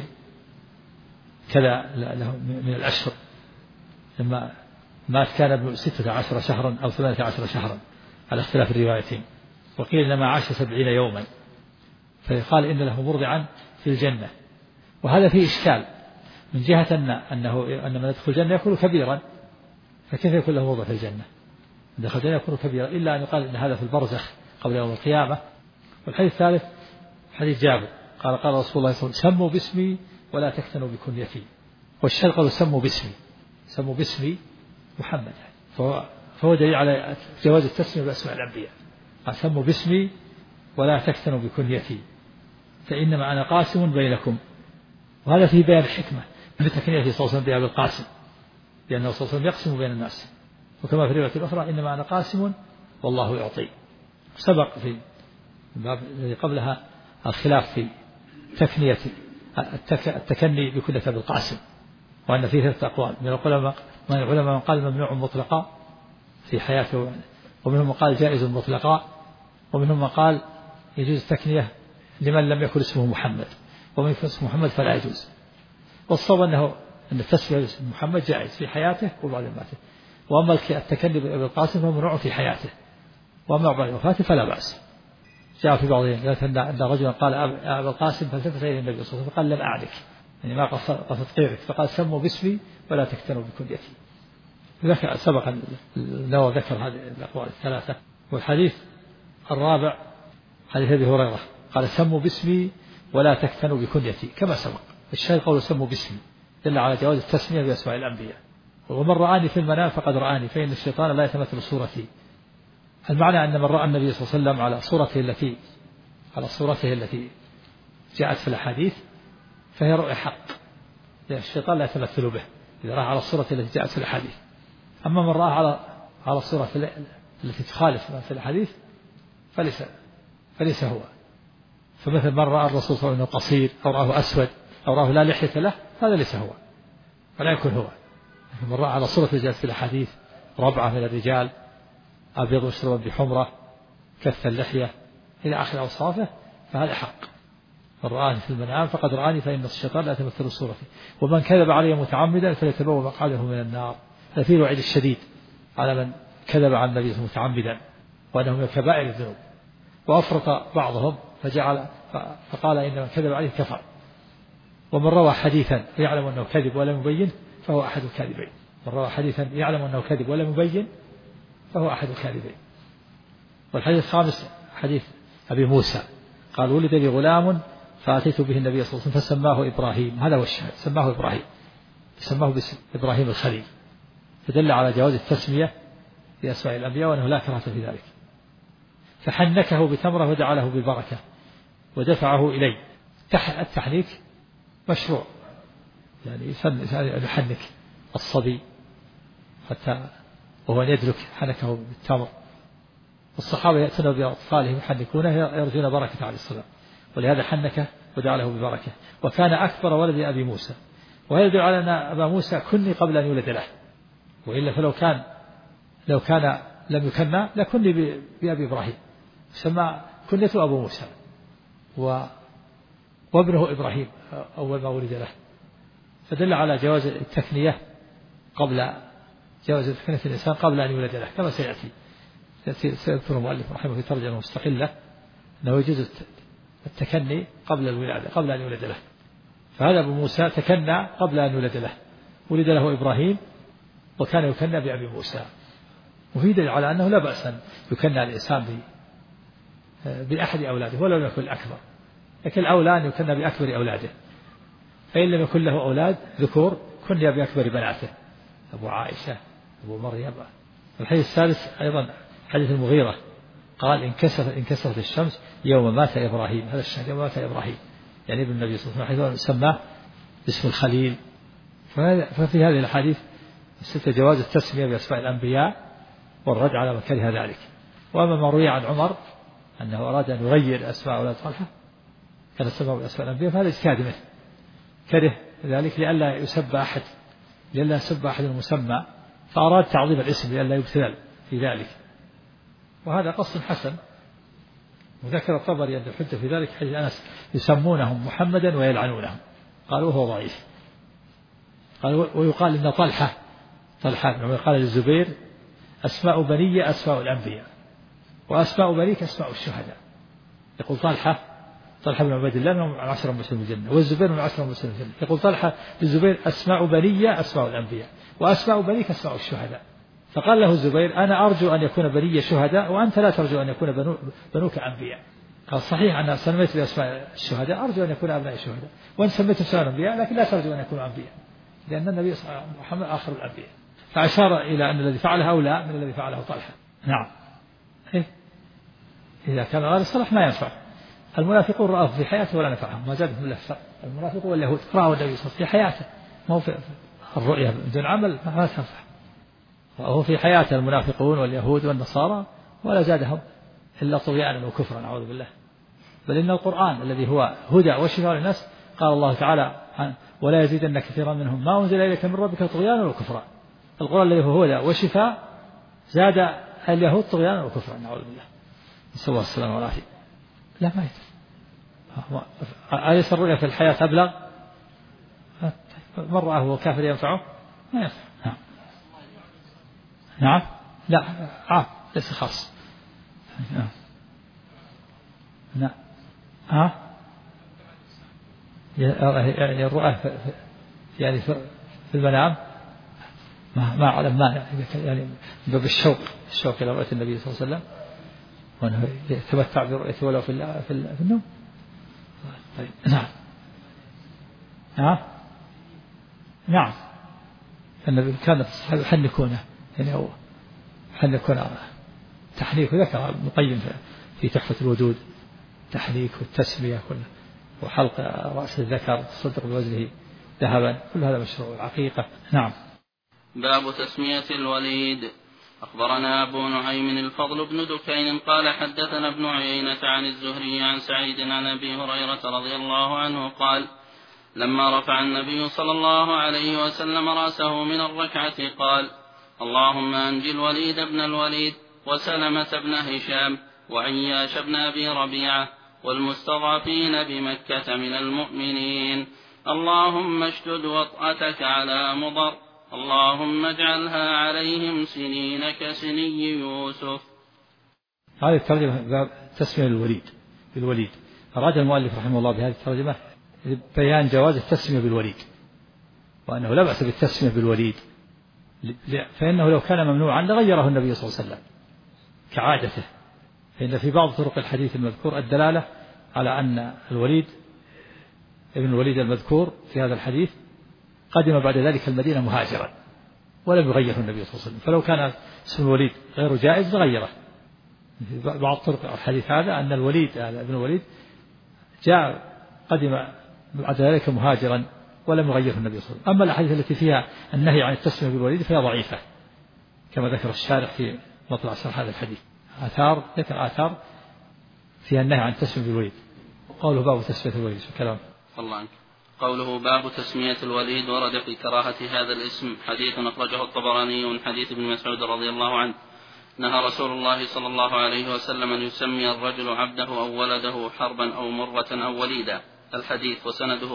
كذا له من الأشهر لما مات كان ابن 16 شهرا أو 18 شهرا على اختلاف الروايتين وقيل إنما عاش 70 يوما فقال إن له مرضعا في الجنة. وهذا فيه إشكال من جهة أن من يدخل الجنة يكون كبيرا فكيف يكون له مرضع في الجنة دخل الجنة يكون كبيرا إلا أن يقال إن هذا في البرزخ قبل يوم القيامة. والحديث الثالث حديث جابر قال رسول الله صلى الله عليه وسلم سموا باسمي ولا تكتنوا بكنيتي. والشيخ قالوا سموا باسمي محمد فهو دليل على جواز التسمية بأسماء الأنبياء. قال سموا باسمي ولا تكتنوا بكنيتي فإنما أنا قاسم بينكم. وهذا فيه بيان الحكمة من تكنيته صلى الله عليه وسلم بأبي القاسم لأنه صلى الله عليه وسلم يقسم بين الناس وكما في الرواية الأخرى إنما أنا قاسم والله يعطي. سبق في الباب الذي قبلها الخلاف في تكنية التكني بكنية أبي القاسم وأن فيه 3 أقوال من العلماء من قال ممنوع مطلقا في حياته ومنهم من قال جائز مطلقا ومنهم من قال يجوز التكنية لمن لم يكن اسمه محمد ومن يكن اسمه محمد فلا يجوز. والصواب أن التسمية باسم محمد جائز في حياته وبعد ماته وأما التكني بأبي القاسم فهو ممنوع في حياته وأما بعد وفاته فلا بأس. جاء في بعضهم أن رجلا قال أبا القاسم فالتفت إليه النبي صلى الله عليه وسلم فقال لم أعرف يعني ما قصدت غيرك فقال سموا باسمي ولا تكتنوا بكنيتي. سبق لو ذكر هذه الأقوال 3. والحديث الرابع حديث أبي هريرة قال سموا باسمي ولا تكتنوا بكنيتي كما سبق. الشاهد قول سموا باسمي دل على جواز التسمية بأسماء الأنبياء. ومن رآني في المنام فقد رآني فإن الشيطان لا يتمثل صورتي. المعنى أن من رأى النبي صلى الله عليه وسلم على صورته التي جاءت في الأحاديث فهي رؤيا حق لأن الشيطان لا يتمثل به إذا رأى على الصورة التي جاءت في الأحاديث. أما من رأى على الصورة التي تخالف في الحديث فليس هو. فمثل من رأى الرسول صلى الله عليه وسلم قصير أو رآه أسود أو رآه لا لحية له هذا ليس هو ولا يكون هو. من رأى على الصورة التي جاءت في الأحاديث ربعة من الرجال أبيض مشربا بحمرة كث اللحية إلى آخر أوصافه فهذا حق. من رآني في المنام فقد رآني فإن الشيطان لا يتمثل صورتي. ومن كذب علي متعمدا فليتبوأ مقعده من النار. فيه الوعيد الشديد على من كذب على النبي متعمدا وأنه من كبائر الذنوب. وأفرط بعضهم فقال إن من كذب عليه كفر. ومن روى حديثا يعلم أنه كذب ولم يبين فهو أحد الكاذبين. من روى حديثا يعلم أنه كذب ولم يبين فهو أحد الكاذبين. والحديث الخامس حديث أبي موسى قال ولد لي غلام فأتيت به النبي صلى الله عليه وسلم فسماه إبراهيم. هذا هو الشاهد سماه باسم إبراهيم الخليل فدل على جواز التسمية بأسماء الأنبياء وأنه لا كراهة في ذلك. فحنكه بتمرة ودعا له بالبركة ودفعه إليه. التحنيك مشروع، يعني يحنك الصبي حتى وهو يدرك حنكه بالتمر. والصحابة يأتون بأطفالهم يحنكونه يرجون بركة عليه السلام، ولهذا حنكه ودعا له بالبركة. وكان أكبر ولد أبي موسى، وهذا يدل على أن أبا موسى كني قبل أن يولد له، وإلا لو كان لم يكنى لكني بأبي إبراهيم، سمى كنيته أبو موسى وابنه إبراهيم أول ما ولد له، فدل على جواز التكنية جواز تكنية الإنسان قبل أن يولد له، كما سيذكر المؤلف رحمه في ترجمة مستقلة أنه يجوز التكني قبل الولادة قبل أن يولد له. فهذا أبو موسى تكنى قبل أن يولد له، ولد له إبراهيم وكان يكنى بأبي موسى. وفي دليل على أنه لا بأس أن يكنى الإنسان بأحد أولاده ولو لم يكن الأكبر، لكن الأولى أن يكنى بأكبر أولاده، فإن لم يكن له أولاد ذكور كني بأكبر بناته، أبو عائشة أبو مريم. الحديث الثالث أيضا حديث المغيرة قال انكسرت الشمس يوم مات إبراهيم، هذا الشهر يوم مات إبراهيم يعني ابن النبي صلى الله عليه وسلم، سماه باسم الخليل. ففي هذه الحديث جواز التسمية بأسماء الأنبياء والرد على من كره ذلك. وأما ما روي عن عمر أنه أراد أن يغير أسماء أولاد طلحة كان سماه بأسماء الأنبياء، فهذا اجتهاد منه، كره ذلك لئلا يسب أحد المسمى، فأراد تعظيم الاسم لئلا يبتذل في ذلك، وهذا قصد حسن. وذكر الطبري أن الحجة في ذلك حديث أنس يسمونهم محمدا ويلعنونهم، قالوا وهو ضعيف. قال ويقال إن طلحة بن عمر قال للزبير أسماء بني أسماء الأنبياء وأسماء بنيك أسماء الشهداء. يقول طلحة بن عبيد الله من 10 مسلم الجنة، والزبير من 10 مسلم الجنة. يقول طلحة للزبير أسماء بني أسماء الأنبياء وأسماء بنيك أسماء الشهداء. فقال له الزبير أنا أرجو أن يكون بني شهداء وأنت لا ترجو أن يكون بنوك أنبياء. قال صحيح أنا سميت بأسماء الشهداء أرجو أن يكون أبناء شهداء، وأن سميت بأسماء الأنبياء لكن لا ترجو أن يكونوا أنبياء، لأن النبي محمد آخر الأنبياء. فأشار إلى أن الذي فعله أولى من الذي فعله طلحة. نعم، إذا كان غير الصلاح ما ينفع. المنافقون رأوه في حياته ولا نفعهم، ما زادهم إلا الفقر. المنافقون واليهود رأوا النبي صلى الله عليه وسلم في حياته، ما هو في الرؤية بدون عمل ما تنفع. رأوه في حياته المنافقون واليهود والنصارى ولا زادهم إلا طغيانا وكفرا، أعوذ بالله. بل إن القرآن الذي هو هدى وشفاء للناس قال الله تعالى ولا يزيدن كثيرا منهم ما أنزل إليك من ربك طغيانا وكفرا. القرآن الذي هو هدى وشفاء زاد اليهود طغيانا وكفرا، أعوذ بالله، نسأل الله السلامة والعافية. لا ما ينفع. أليس الرؤيا في الحياة أبلغ؟ من رآه وهو كافر ينفعه؟ ما ينفع. نعم لا ليس خاص. نعم يعني الرؤى يعني في المنام ما أعلم ما يعني باب الشوق إلى رؤية النبي صلى الله عليه وسلم، وأنه يتمتع برؤيته ولو في النوم. طيب نعم النبي كان الصحابة يحنكونه، يعني هو يحنكون تحنيك. ذكر ابن القيم في تحفة الودود تحنيك والتسمية وحلق رأس الذكر تصدق بوزنه ذهبا، كل هذا مشروع العقيقة. نعم. باب تسمية الوليد. أخبرنا أبو نعيم الفضل بن دكين قال حدثنا ابن عيينة عن الزهري عن سعيد عن أبي هريرة رضي الله عنه قال لما رفع النبي صلى الله عليه وسلم رأسه من الركعة قال اللهم أنجِ الوليد بن الوليد وسلمة بن هشام وعياش بن أبي ربيعة والمستضعفين بمكة من المؤمنين، اللهم اشدد وطأتك على مضر، اللهم اجعلها عليهم سنين كسني يوسف. هذه الترجمة باب تسمية بالوليد. أراد المؤلف رحمه الله بهذه الترجمة بيان جواز التسمية بالوليد، وأنه لا بأس بالتسمية بالوليد، فإنه لو كان ممنوعا لغيره النبي صلى الله عليه وسلم كعادته. فإن في بعض طرق الحديث المذكور الدلالة على أن الوليد ابن الوليد المذكور في هذا الحديث قدم بعد ذلك المدينة مهاجرا ولم يغيره النبي صلى الله عليه وسلم، فلو كان اسم الوليد غير جائز لغيره. في بعض طرق الحديث هذا أن الوليد ابن الوليد قدم بعد ذلك مهاجرا ولم يغيره النبي صلى الله عليه وسلم. أما الأحاديث التي فيها النهي عن التسمية بالوليد فهي ضعيفة كما ذكر الشارح في مطلع شرح هذا الحديث. ذكر آثار فيها النهي عن التسمية بالوليد. قوله باب تسمية الوليد كلام الله عنك. قوله باب تسمية الوليد ورد في كراهة هذا الاسم حديث أخرجه الطبراني من حديث ابن مسعود رضي الله عنه نهى رسول الله صلى الله عليه وسلم أن يسمي الرجل عبده أو ولده حربا أو مرة أو وليدا. الحديث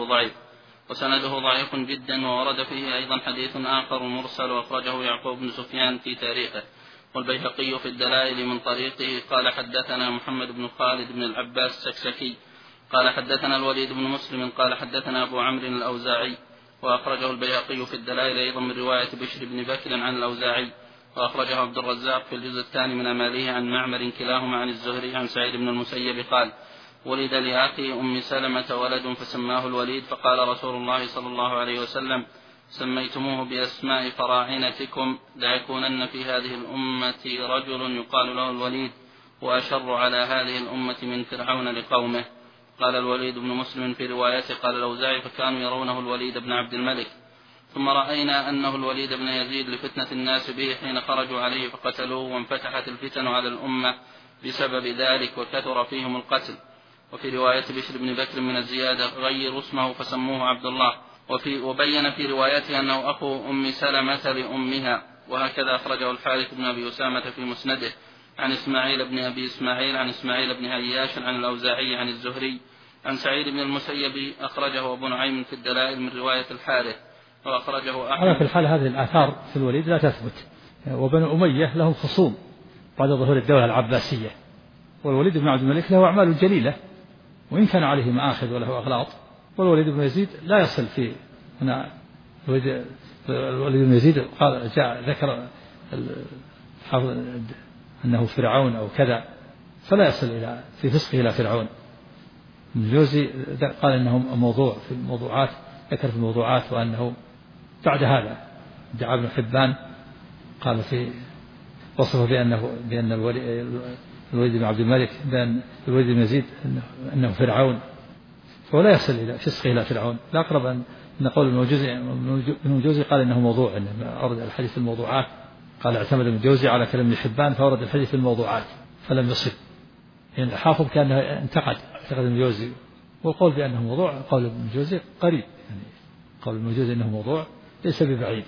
وسنده ضعيف جدا. وورد فيه أيضا حديث آخر مرسل وأخرجه يعقوب بن سفيان في تاريخه والبيهقي في الدلائل من طريقه قال حدثنا محمد بن خالد بن العباس السكسكي قال حدثنا الوليد بن مسلم قال حدثنا أبو عمرو الأوزاعي وأخرجه البيهقي في الدلائل أيضا من رواية بشر بن بكر عن الأوزاعي وأخرجه عبد الرزاق في الجزء الثاني من أماليه عن معمر كلاهما عن الزهري عن سعيد بن المسيب قال ولد لأخي أم سلمة ولد فسماه الوليد فقال رسول الله صلى الله عليه وسلم سميتموه بأسماء فراعنتكم لا يكونن في هذه الأمة رجل يقال له الوليد وأشر على هذه الأمة من فرعون لقومه. قال الوليد بن مسلم في روايته قال الأوزاعي فكانوا يرونه الوليد بن عبد الملك ثم رأينا أنه الوليد بن يزيد لفتنة الناس به حين خرجوا عليه فقتلوه وانفتحت الفتن على الأمة بسبب ذلك وكثر فيهم القتل. وفي رواية بشر بن بكر من الزيادة غيروا اسمه فسموه عبد الله. وبين في روايته أنه أخو أم سلمة لأمها. وهكذا أخرجه الحارث بن أبي أسامة في مسنده عن إسماعيل بن أبي إسماعيل عن إسماعيل بن عياش عن الأوزاعي عن الزهري عن سعيد بن المسيب أخرجه أبو نعيم في الدلائل من رواية الحارث وأخرجه أحمد. في الحال هذه الآثار في الوليد لا تثبت. وبنو أمية لهم خصوم بعد ظهور الدولة العباسية والوليد بن عبد الملك له أعمال جليلة وإن كان عليه مآخذ وله أغلاط. والوليد بن يزيد لا يصل في هنا. الوليد بن يزيد قال ذكر أنه فرعون أو كذا فلا يصل إلى في فسقه إلى فرعون. الجوزي قال أنه موضوع في الموضوعات ذكر في الموضوعات وأنه بعد هذا دعا ابن حبان قال في وصفه بأن الوليد بن عبد الملك بأن الوليد بن يزيد أنه فرعون ولا يصل إلى فسقه إلى فرعون. لا أقرب أن قول ابن الجوزي قال إنه موضوع إنه أورد الحديث في الموضوعات. قال اعتمد ابن الجوزي على كلام ابن حبان فورد الحديث في الموضوعات فلم يصب. يعني الحافظ كان انتقد ابن الجوزي والقول بأنه موضوع قول ابن الجوزي قريب. يعني قول ابن الجوزي أنه موضوع ليس ببعيد.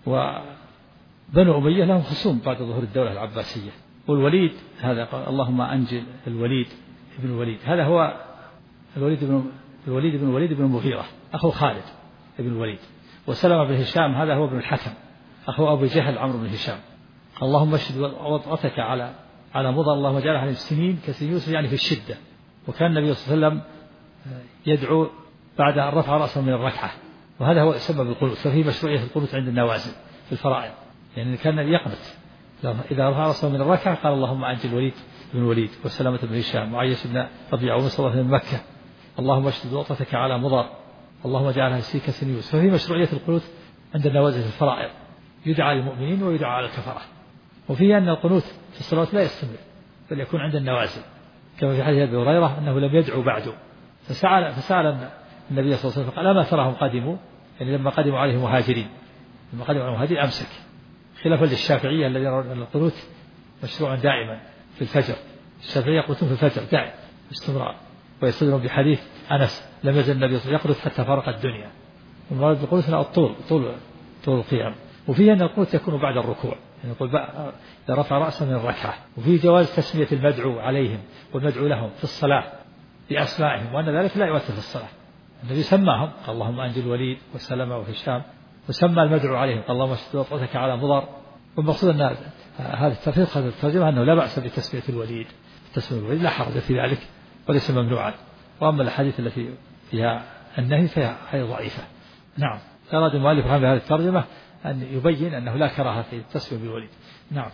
وبنو أمية لهم خصوم بعد ظهور الدولة العباسية. والوليد هذا قال اللهم أنجل الوليد ابن الوليد هذا هو الوليد بن الوليد بن المغيرة أخو خالد ابن الوليد. وسلمة بن هشام هذا هو ابن الحكم أخو أبو جهل عمرو بن هشام. اللهم اشهد وطأتك على مضر اللهم اجعل عليهم سنين كسنين يوسف يعني في الشدة. وكان النبي صلى الله عليه وسلم يدعو بعد أن رفع رأسه من الركعة وهذا هو سبب القنوت. ففي مشروعية القنوت عند النوازل في الفرائض يعني كان يقنت إذا رفع رأسه من الركعة قال اللهم أنجل الوليد بن الوليد وسلامة بن هشام وعيش بن ربيعة ومصطفى من مكة اللهم اشهد وطأتك على مضر اللهم اجعلها سيكا سنيوس. ففي مشروعية القنوت عند النوازل في الفرائض يدعى للمؤمنين ويدعى على الكفرة. وفيه أن القنوت في الصلاة لا يستمر بل يكون عند النوازل كما في حديث أبي هريرة أنه لم يدعو بعده فسأل النبي صلى الله عليه وسلم قال أما تراهم قدموا يعني لما قدموا عليه مهاجرين لما قدموا عليه مهاجرين أمسك خلافا للشافعية الذين يرون أن القنوت مشروع دائما في الفجر. الشافعية يقنطون في الفجر دائما باستمرار ويستدلون بحديث أنس لم يزل النبي يقنط حتى فرق الدنيا. والمراد بالقنوت طول القيام. وفيه أن القنوت يكون بعد الركوع يعني يقول إذا رفع رأسه من الركعة. وفيه جواز تسمية المدعو عليهم والمدعو لهم في الصلاة بأسمائهم وأن ذلك لا يؤثر في الصلاة. النبي سماهم قال اللهم أنجل الوليد وسلمة وهشام وسمى المدعو عليهم قال اللهم اشهد وطأتك على مضر. والمقصود أن هذا التفريق هذا الترجمة أنه لا بأس بتسمية الوليد. تسمية الوليد لا حرج في ذلك وليس ممنوعا. وأما الأحاديث التي فيها النهي فهي ضعيفة. نعم. أراد المؤلف رحمه هذه الترجمة أن يبين أنه لا كراهة في التسمية بالوليد. نعم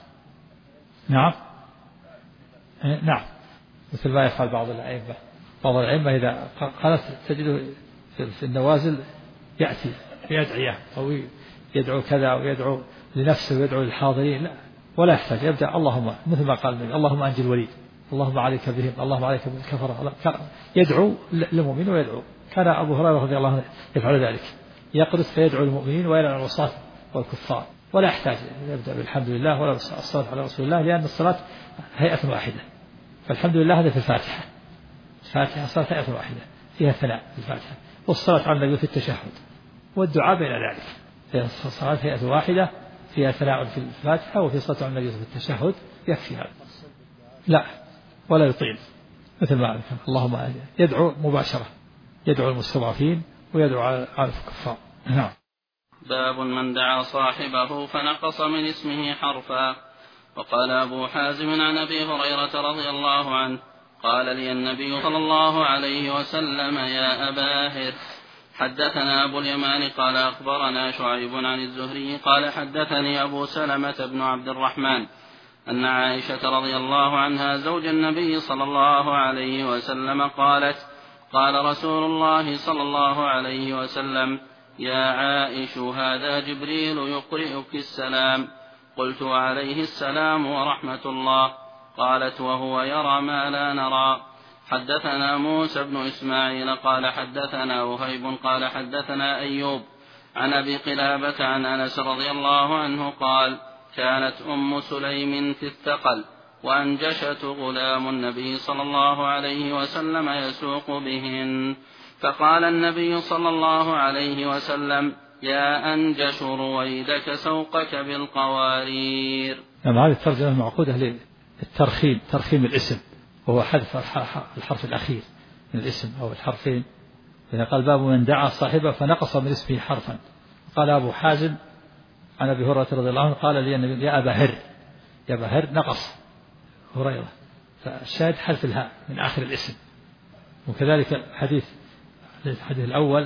مثل ما يفعل بعض الأئمة إذا قالت تجده في النوازل يأتي في أدعية أو يدعو كذا ويدعو لنفسه ويدعو للحاضرين. لا ولا يحتاج يبدأ اللهم مثل ما قال النبي اللهم أنجي الوليد اللهم عليك بهم اللهم عليك بالكفرة، يدعو للمؤمن ويدعو. كان أبو هريرة رضي الله عنه يفعل ذلك، يقرص فيدعو للمؤمنين ويلعن العصاة والكفار، ولا يحتاج يبدأ بالحمد لله ولا الصلاة على رسول الله، لأن الصلاة هيئة واحدة. فالحمد لله هذا في الفاتحة، الفاتحة صلاة هيئة واحدة فيها ثناء في الفاتحة، والصلاة على النبي في التشهد والدعاء بين ذلك. الصلاة هيئة واحدة فيها ثناء في الفاتحة وفي صلاة على النبي في التشهد يكفي هذا. لا ولا يطيل، مثل ما ذكر اللهم يدعو مباشرة، يدعو المستضعفين ويدعو على الكفار. نعم. باب من دعا صاحبه فنقص من اسمه حرفا. وقال أبو حازم عن أبي هريرة رضي الله عنه قال لي النبي صلى الله عليه وسلم يا أبا هر. حدثنا أبو اليمان قال أخبرنا شعيب عن الزهري قال حدثني أبو سلمة بن عبد الرحمن أن عائشة رضي الله عنها زوج النبي صلى الله عليه وسلم قالت قال رسول الله صلى الله عليه وسلم يا عائش هذا جبريل يقرئك السلام. قلت وعليه السلام ورحمة الله. قالت وهو يرى ما لا نرى. حدثنا موسى بن إسماعيل قال حدثنا وهيب قال حدثنا أيوب عن أبي قلابة عن أنس رضي الله عنه قال كانت أم سليم في الثقل وأنجشت غلام النبي صلى الله عليه وسلم يسوق بهن، فقال النبي صلى الله عليه وسلم يا أنجش رويدك سوقك بالقوارير. هذه الترجمة معقودة للترخيم، ترخيم الاسم، وهو حذف الحرف الأخير من الاسم أو الحرفين. إذا قال باب من دعا صاحبه فنقص من اسمه حرفا. قال أبو حازم عن أبي هريرة رضي الله عنه قال لي النبي يا أبا هر، يا أبا هر نقص هريرة، فالشاهد حذف الهاء من آخر الاسم. وكذلك الحديث الأول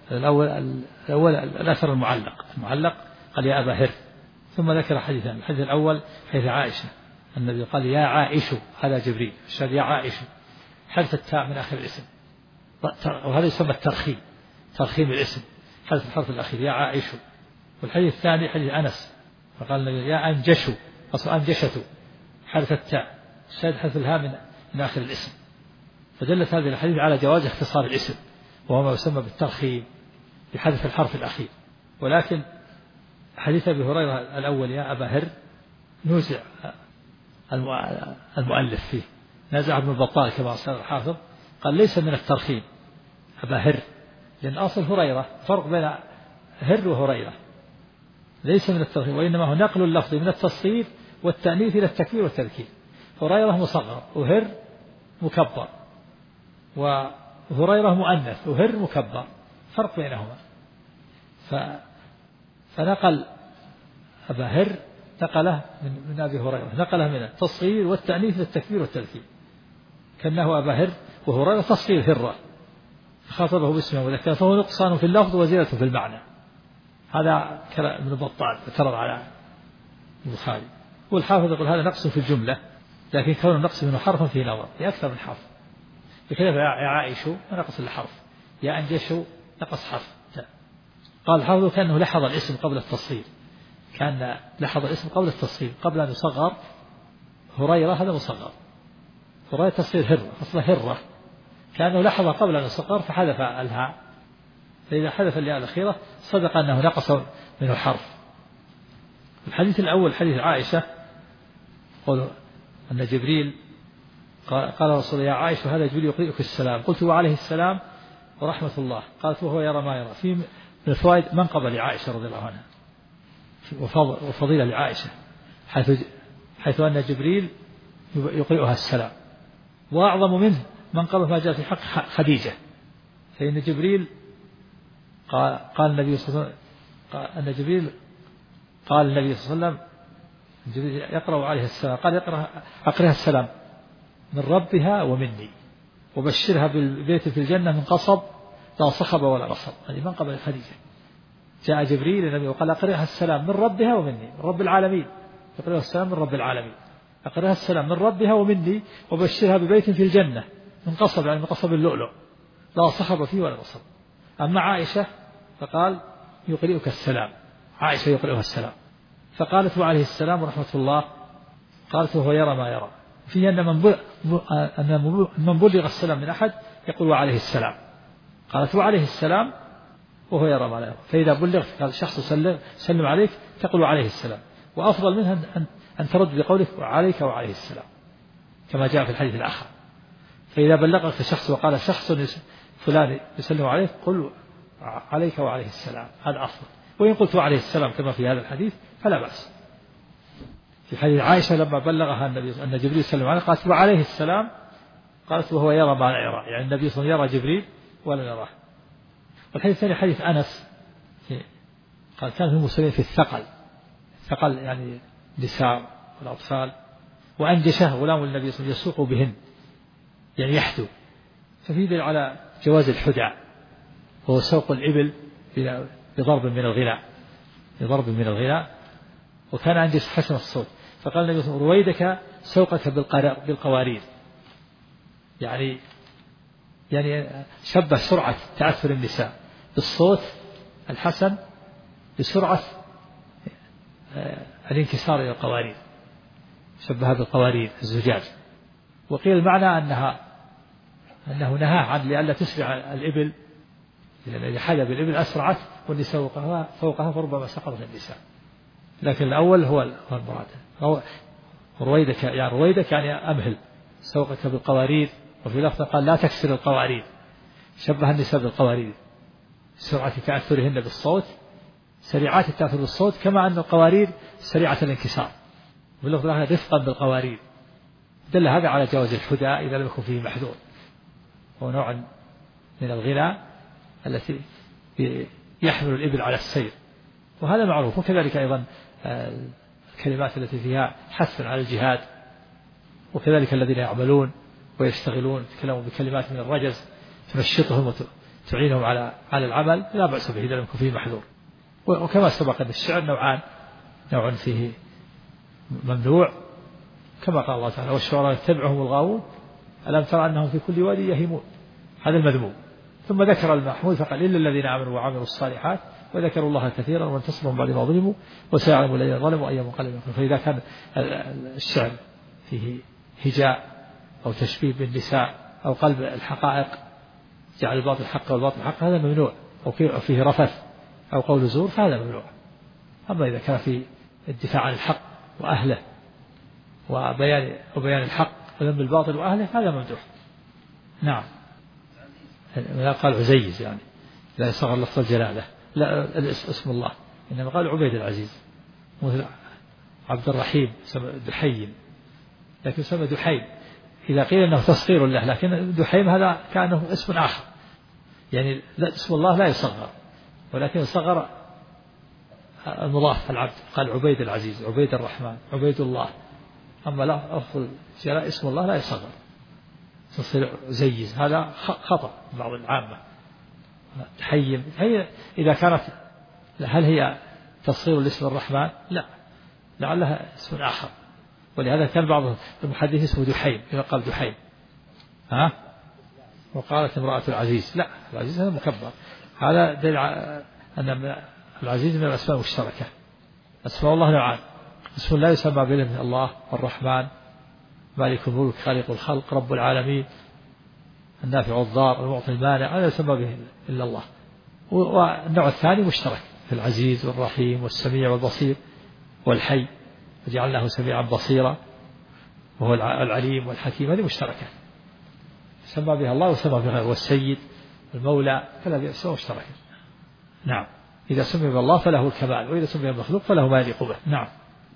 الأثر المعلق قال يا أبا هر، ثم ذكر حديثان. الحديث الأول حديث عائشة النبي قال يا عائش، هذا جبريل، الشاهد يا عائش حذف التاء من آخر الاسم، وهذا يسمى الترخيم، ترخيم الاسم، حذف الحرف الأخير يا عائش. والحديث الثاني حديث أنس فقال النبي يا أنجش، أصل أنجشته حذف التاء، الشاهد حذف الهاء من آخر الاسم. فدلت هذه الحديث على جواز اختصار الاسم، وهو ما يسمى بالترخيم بحذف الحرف الأخير. ولكن حديث أبي هريرة الأول يا أبا هر نوزع المؤلف فيه، نزع ابن البطال كما صار الحافظ، قال ليس من الترخيم أبا هر، لأن أصل هريرة فرق بين هر وهريرة، ليس من الترخيم، وإنما هو نقل اللفظ من التصغير والتأنيث إلى التكبير والتذكير. هريرة مصغر وهر مكبر، وهريرة مؤنث وهر مكبر، فرق بينهما. فنقل أبا هر نقله من أبي هريرة، نقله من التصغير والتأنيث للتكبير والتذكير، كأنه أبا هر، وهريرة تصغير هرة خاطبه باسمه وذكره، فهو نقصان في اللفظ وزيادة في المعنى. هذا كلام ابن بطال اعترض على البخاري، والحافظ يقول هذا نقص في الجملة، لكن كون النقص منه حرفا فيه نظر، في أكثر من حرف، بخلاف يا عائش نقص الحرف، يا أنجش نقص حرف. قال الحافظ كأنه لحظ الاسم قبل التصغير، كان لحظ الاسم قبل التصغير، قبل أن يصغر. هريرة هذا مصغر، هريرة تصغير هرة، أصلا هرة، كأنه لحظ قبل أن يصغر فحذف الهاء، فإذا حذف الياء الأخيرة صدق أنه نقص منه حرف. الحديث الأول حديث عائشة قال أن جبريل قال رسول يا عائشة هذا جبريل يقرئك السلام. قلت وعليه السلام ورحمة الله. قالت وهو يرى ما يرى. في من الفوائد منقبة لعائشة رضي الله عنها وفضيلة لعائشة، حيث أن جبريل يقرئها السلام. وأعظم منه منقبة ما جاء في حق خديجة، فإن جبريل قال النبي صلى الله عليه وسلم أن جبريل قال النبي صلى الله عليه وسلم جبريل يقرأ عليه السلام، قال أقرأها السلام من ربها ومني، وبشرها بالبيت في الجنة من قصب لا صخب ولا نصب. هذه منقبة خديجة. جاء جبريل النبي وقال أقرأها السلام من ربها ومني، من رب العالمين، يقرأها السلام من رب العالمين، أقرأها السلام من ربها ومني، وبشرها ببيت في الجنة من قصب، يعني من قصب اللؤلؤ لا صخب فيه ولا نصب. أما عائشة فقال يقرئك السلام، عائشة يقرئها السلام، فقالت وعليه السلام ورحمة الله قالت وهو يرى ما يرى. فيه أن من بلغ السلام من أحد يقول وعليه السلام. قالت وعليه السلام وهو يرى ما لا يرى. فإذا بلغ قال الشخص سلم عليك تقول وعليه السلام، وأفضل منها أن ترد بقولك وعليك وعليه السلام كما جاء في الحديث الآخر. فإذا بلغك شخص وقال شخص فلان يسلم عليك قل عليك وعليه السلام، هذا أفضل. وإن قلت وعليه السلام كما في هذا الحديث فلا بأس. في حديث عائشة لما بلغها النبي أن جبريل سلم عليه قالت وعليه السلام، قالت وهو يرى ما لا يرى، يعني النبي صلى الله عليه وسلم يرى جبريل ولا يراه. والحديث الثاني حديث أنس قال كان المسلمين في الثقل يعني النساء والأطفال، وأنجشه غلام النبي صلى الله عليه وسلم يسوق بهن يعني يحدو، ففي دليل على جواز الحدى وهو سوق الإبل بضرب من الغناء، وكان أنجش حسن الصوت. فقال النبي صلى الله عليه وسلم رويدك سوقك بالقوارير، يعني شبه سرعة تأثر النساء بالصوت الحسن بسرعة الانكسار إلى القوارير، شبهها بالقوارير الزجاج. وقيل المعنى أنه نهى عن لئلا تسرع الإبل، إذا حلب الإبل أسرعت والنساء فوقها فربما سقطت النساء. لكن الأول هو المراد. رويدك يعني أمهل سوقك بالقوارير. وفي لفظ قال لا تكسر القوارير، شبه النساء بالقوارير سرعة تأثرهن بالصوت، سريعات التأثر بالصوت، كما أن القوارير سريعة الانكسار. وفي اللفظ رفقا بالقوارير. دل هذا على جواز الحدى إذا لم يكن فيه محذور، هو نوع من الغناء التي يحمل الإبل على السير، وهذا معروف. وكذلك أيضا الكلمات التي فيها حث على الجهاد، وكذلك الذين يعملون ويشتغلون يتكلمون بكلمات من الرجز تنشطهم وتعينهم على العمل، لا بأس به إذا لم يكن فيه محذور. وكما سبق أن الشعر نوعان، نوع فيه ممنوع كما قال الله تعالى والشعراء يتبعهم الغاوون ألم ترى أنهم في كل وادي يهيمون، هذا المذموم. ثم ذكر المحمود فقال إلا الذين آمنوا وعملوا الصالحات وذكروا الله كثيرا وانتصروا بعد ما ظلموا وسيعلم الذين ظلموا أي منقلب يكون. فإذا كان الشعر فيه هجاء أو تشبيه بالنساء أو قلب الحقائق، جعل الباطل حق والباطل حق، هذا ممنوع. أو فيه رفث أو قول زور فهذا ممنوع. أما إذا كان في الدفاع عن الحق وأهله وبيان الحق وذم الباطل وأهله هذا ممدوح. نعم. لا قال عزيز يعني لا يصغر لفظ الجلالة، لا اسم الله، إنما قال عبيد العزيز. مثل عبد الرحيم سمى دحيم، لكن سمى دحيم إذا قيل أنه تصغير له، لكن دحيم هذا كأنه اسم آخر، يعني اسم الله لا يصغر ولكن يصغر المضاف العبد. قال عبيد العزيز، عبيد الرحمن، عبيد الله. أما لا أفضل جلاء اسم الله لا يصغر، تصير زيز، هذا خطأ بعض العامة. تحيم هي إذا كانت هل هي تصغير لاسم الرحمن؟ لا، لعلها اسم آخر. ولهذا كان بعض المحدثين اسمه دحيم إذا قال دحيم. وقالت امرأة العزيز، لا، العزيز هذا مكبر. هذا دليل أن العزيز من الأسماء المشتركة. أسماء الله نوعان، اسم لا يسمى به الله الرحمن، مالك الملك، خالق الخلق، رب العالمين، النافع الضار، المعطي المانع، هذا يسمى به إلا الله. والنوع الثاني مشترك في العزيز والرحيم والسميع والبصير والحي، وجعلناه سميعا بصيرا، وهو العليم والحكيم، هذه مشتركة سمى بها الله وسمى بها غيره. والسيد والمولى فلا أسماء مشتركة. نعم. إذا سمي بالله فله الكمال، وإذا سمي المخلوق فله ما يليق به. نعم.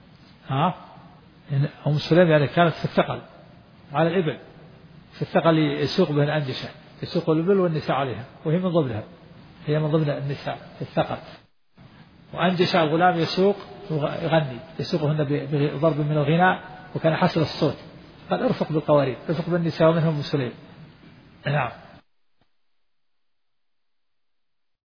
أم سليم يعني كانت في الثقل على الإبل، في الثقل يسوق به الأنجشة، يسوق الإبل والنساء عليها، وهي من ضمنها، هي من ضمن النساء في الثقل. وأنجشة الغلام يسوق يغني، يسوقهن بضرب من الغناء، وكان حسن الصوت. قال ارفق بالقوارير، ارفق بالنساء ومنهم أم سليم. نعم.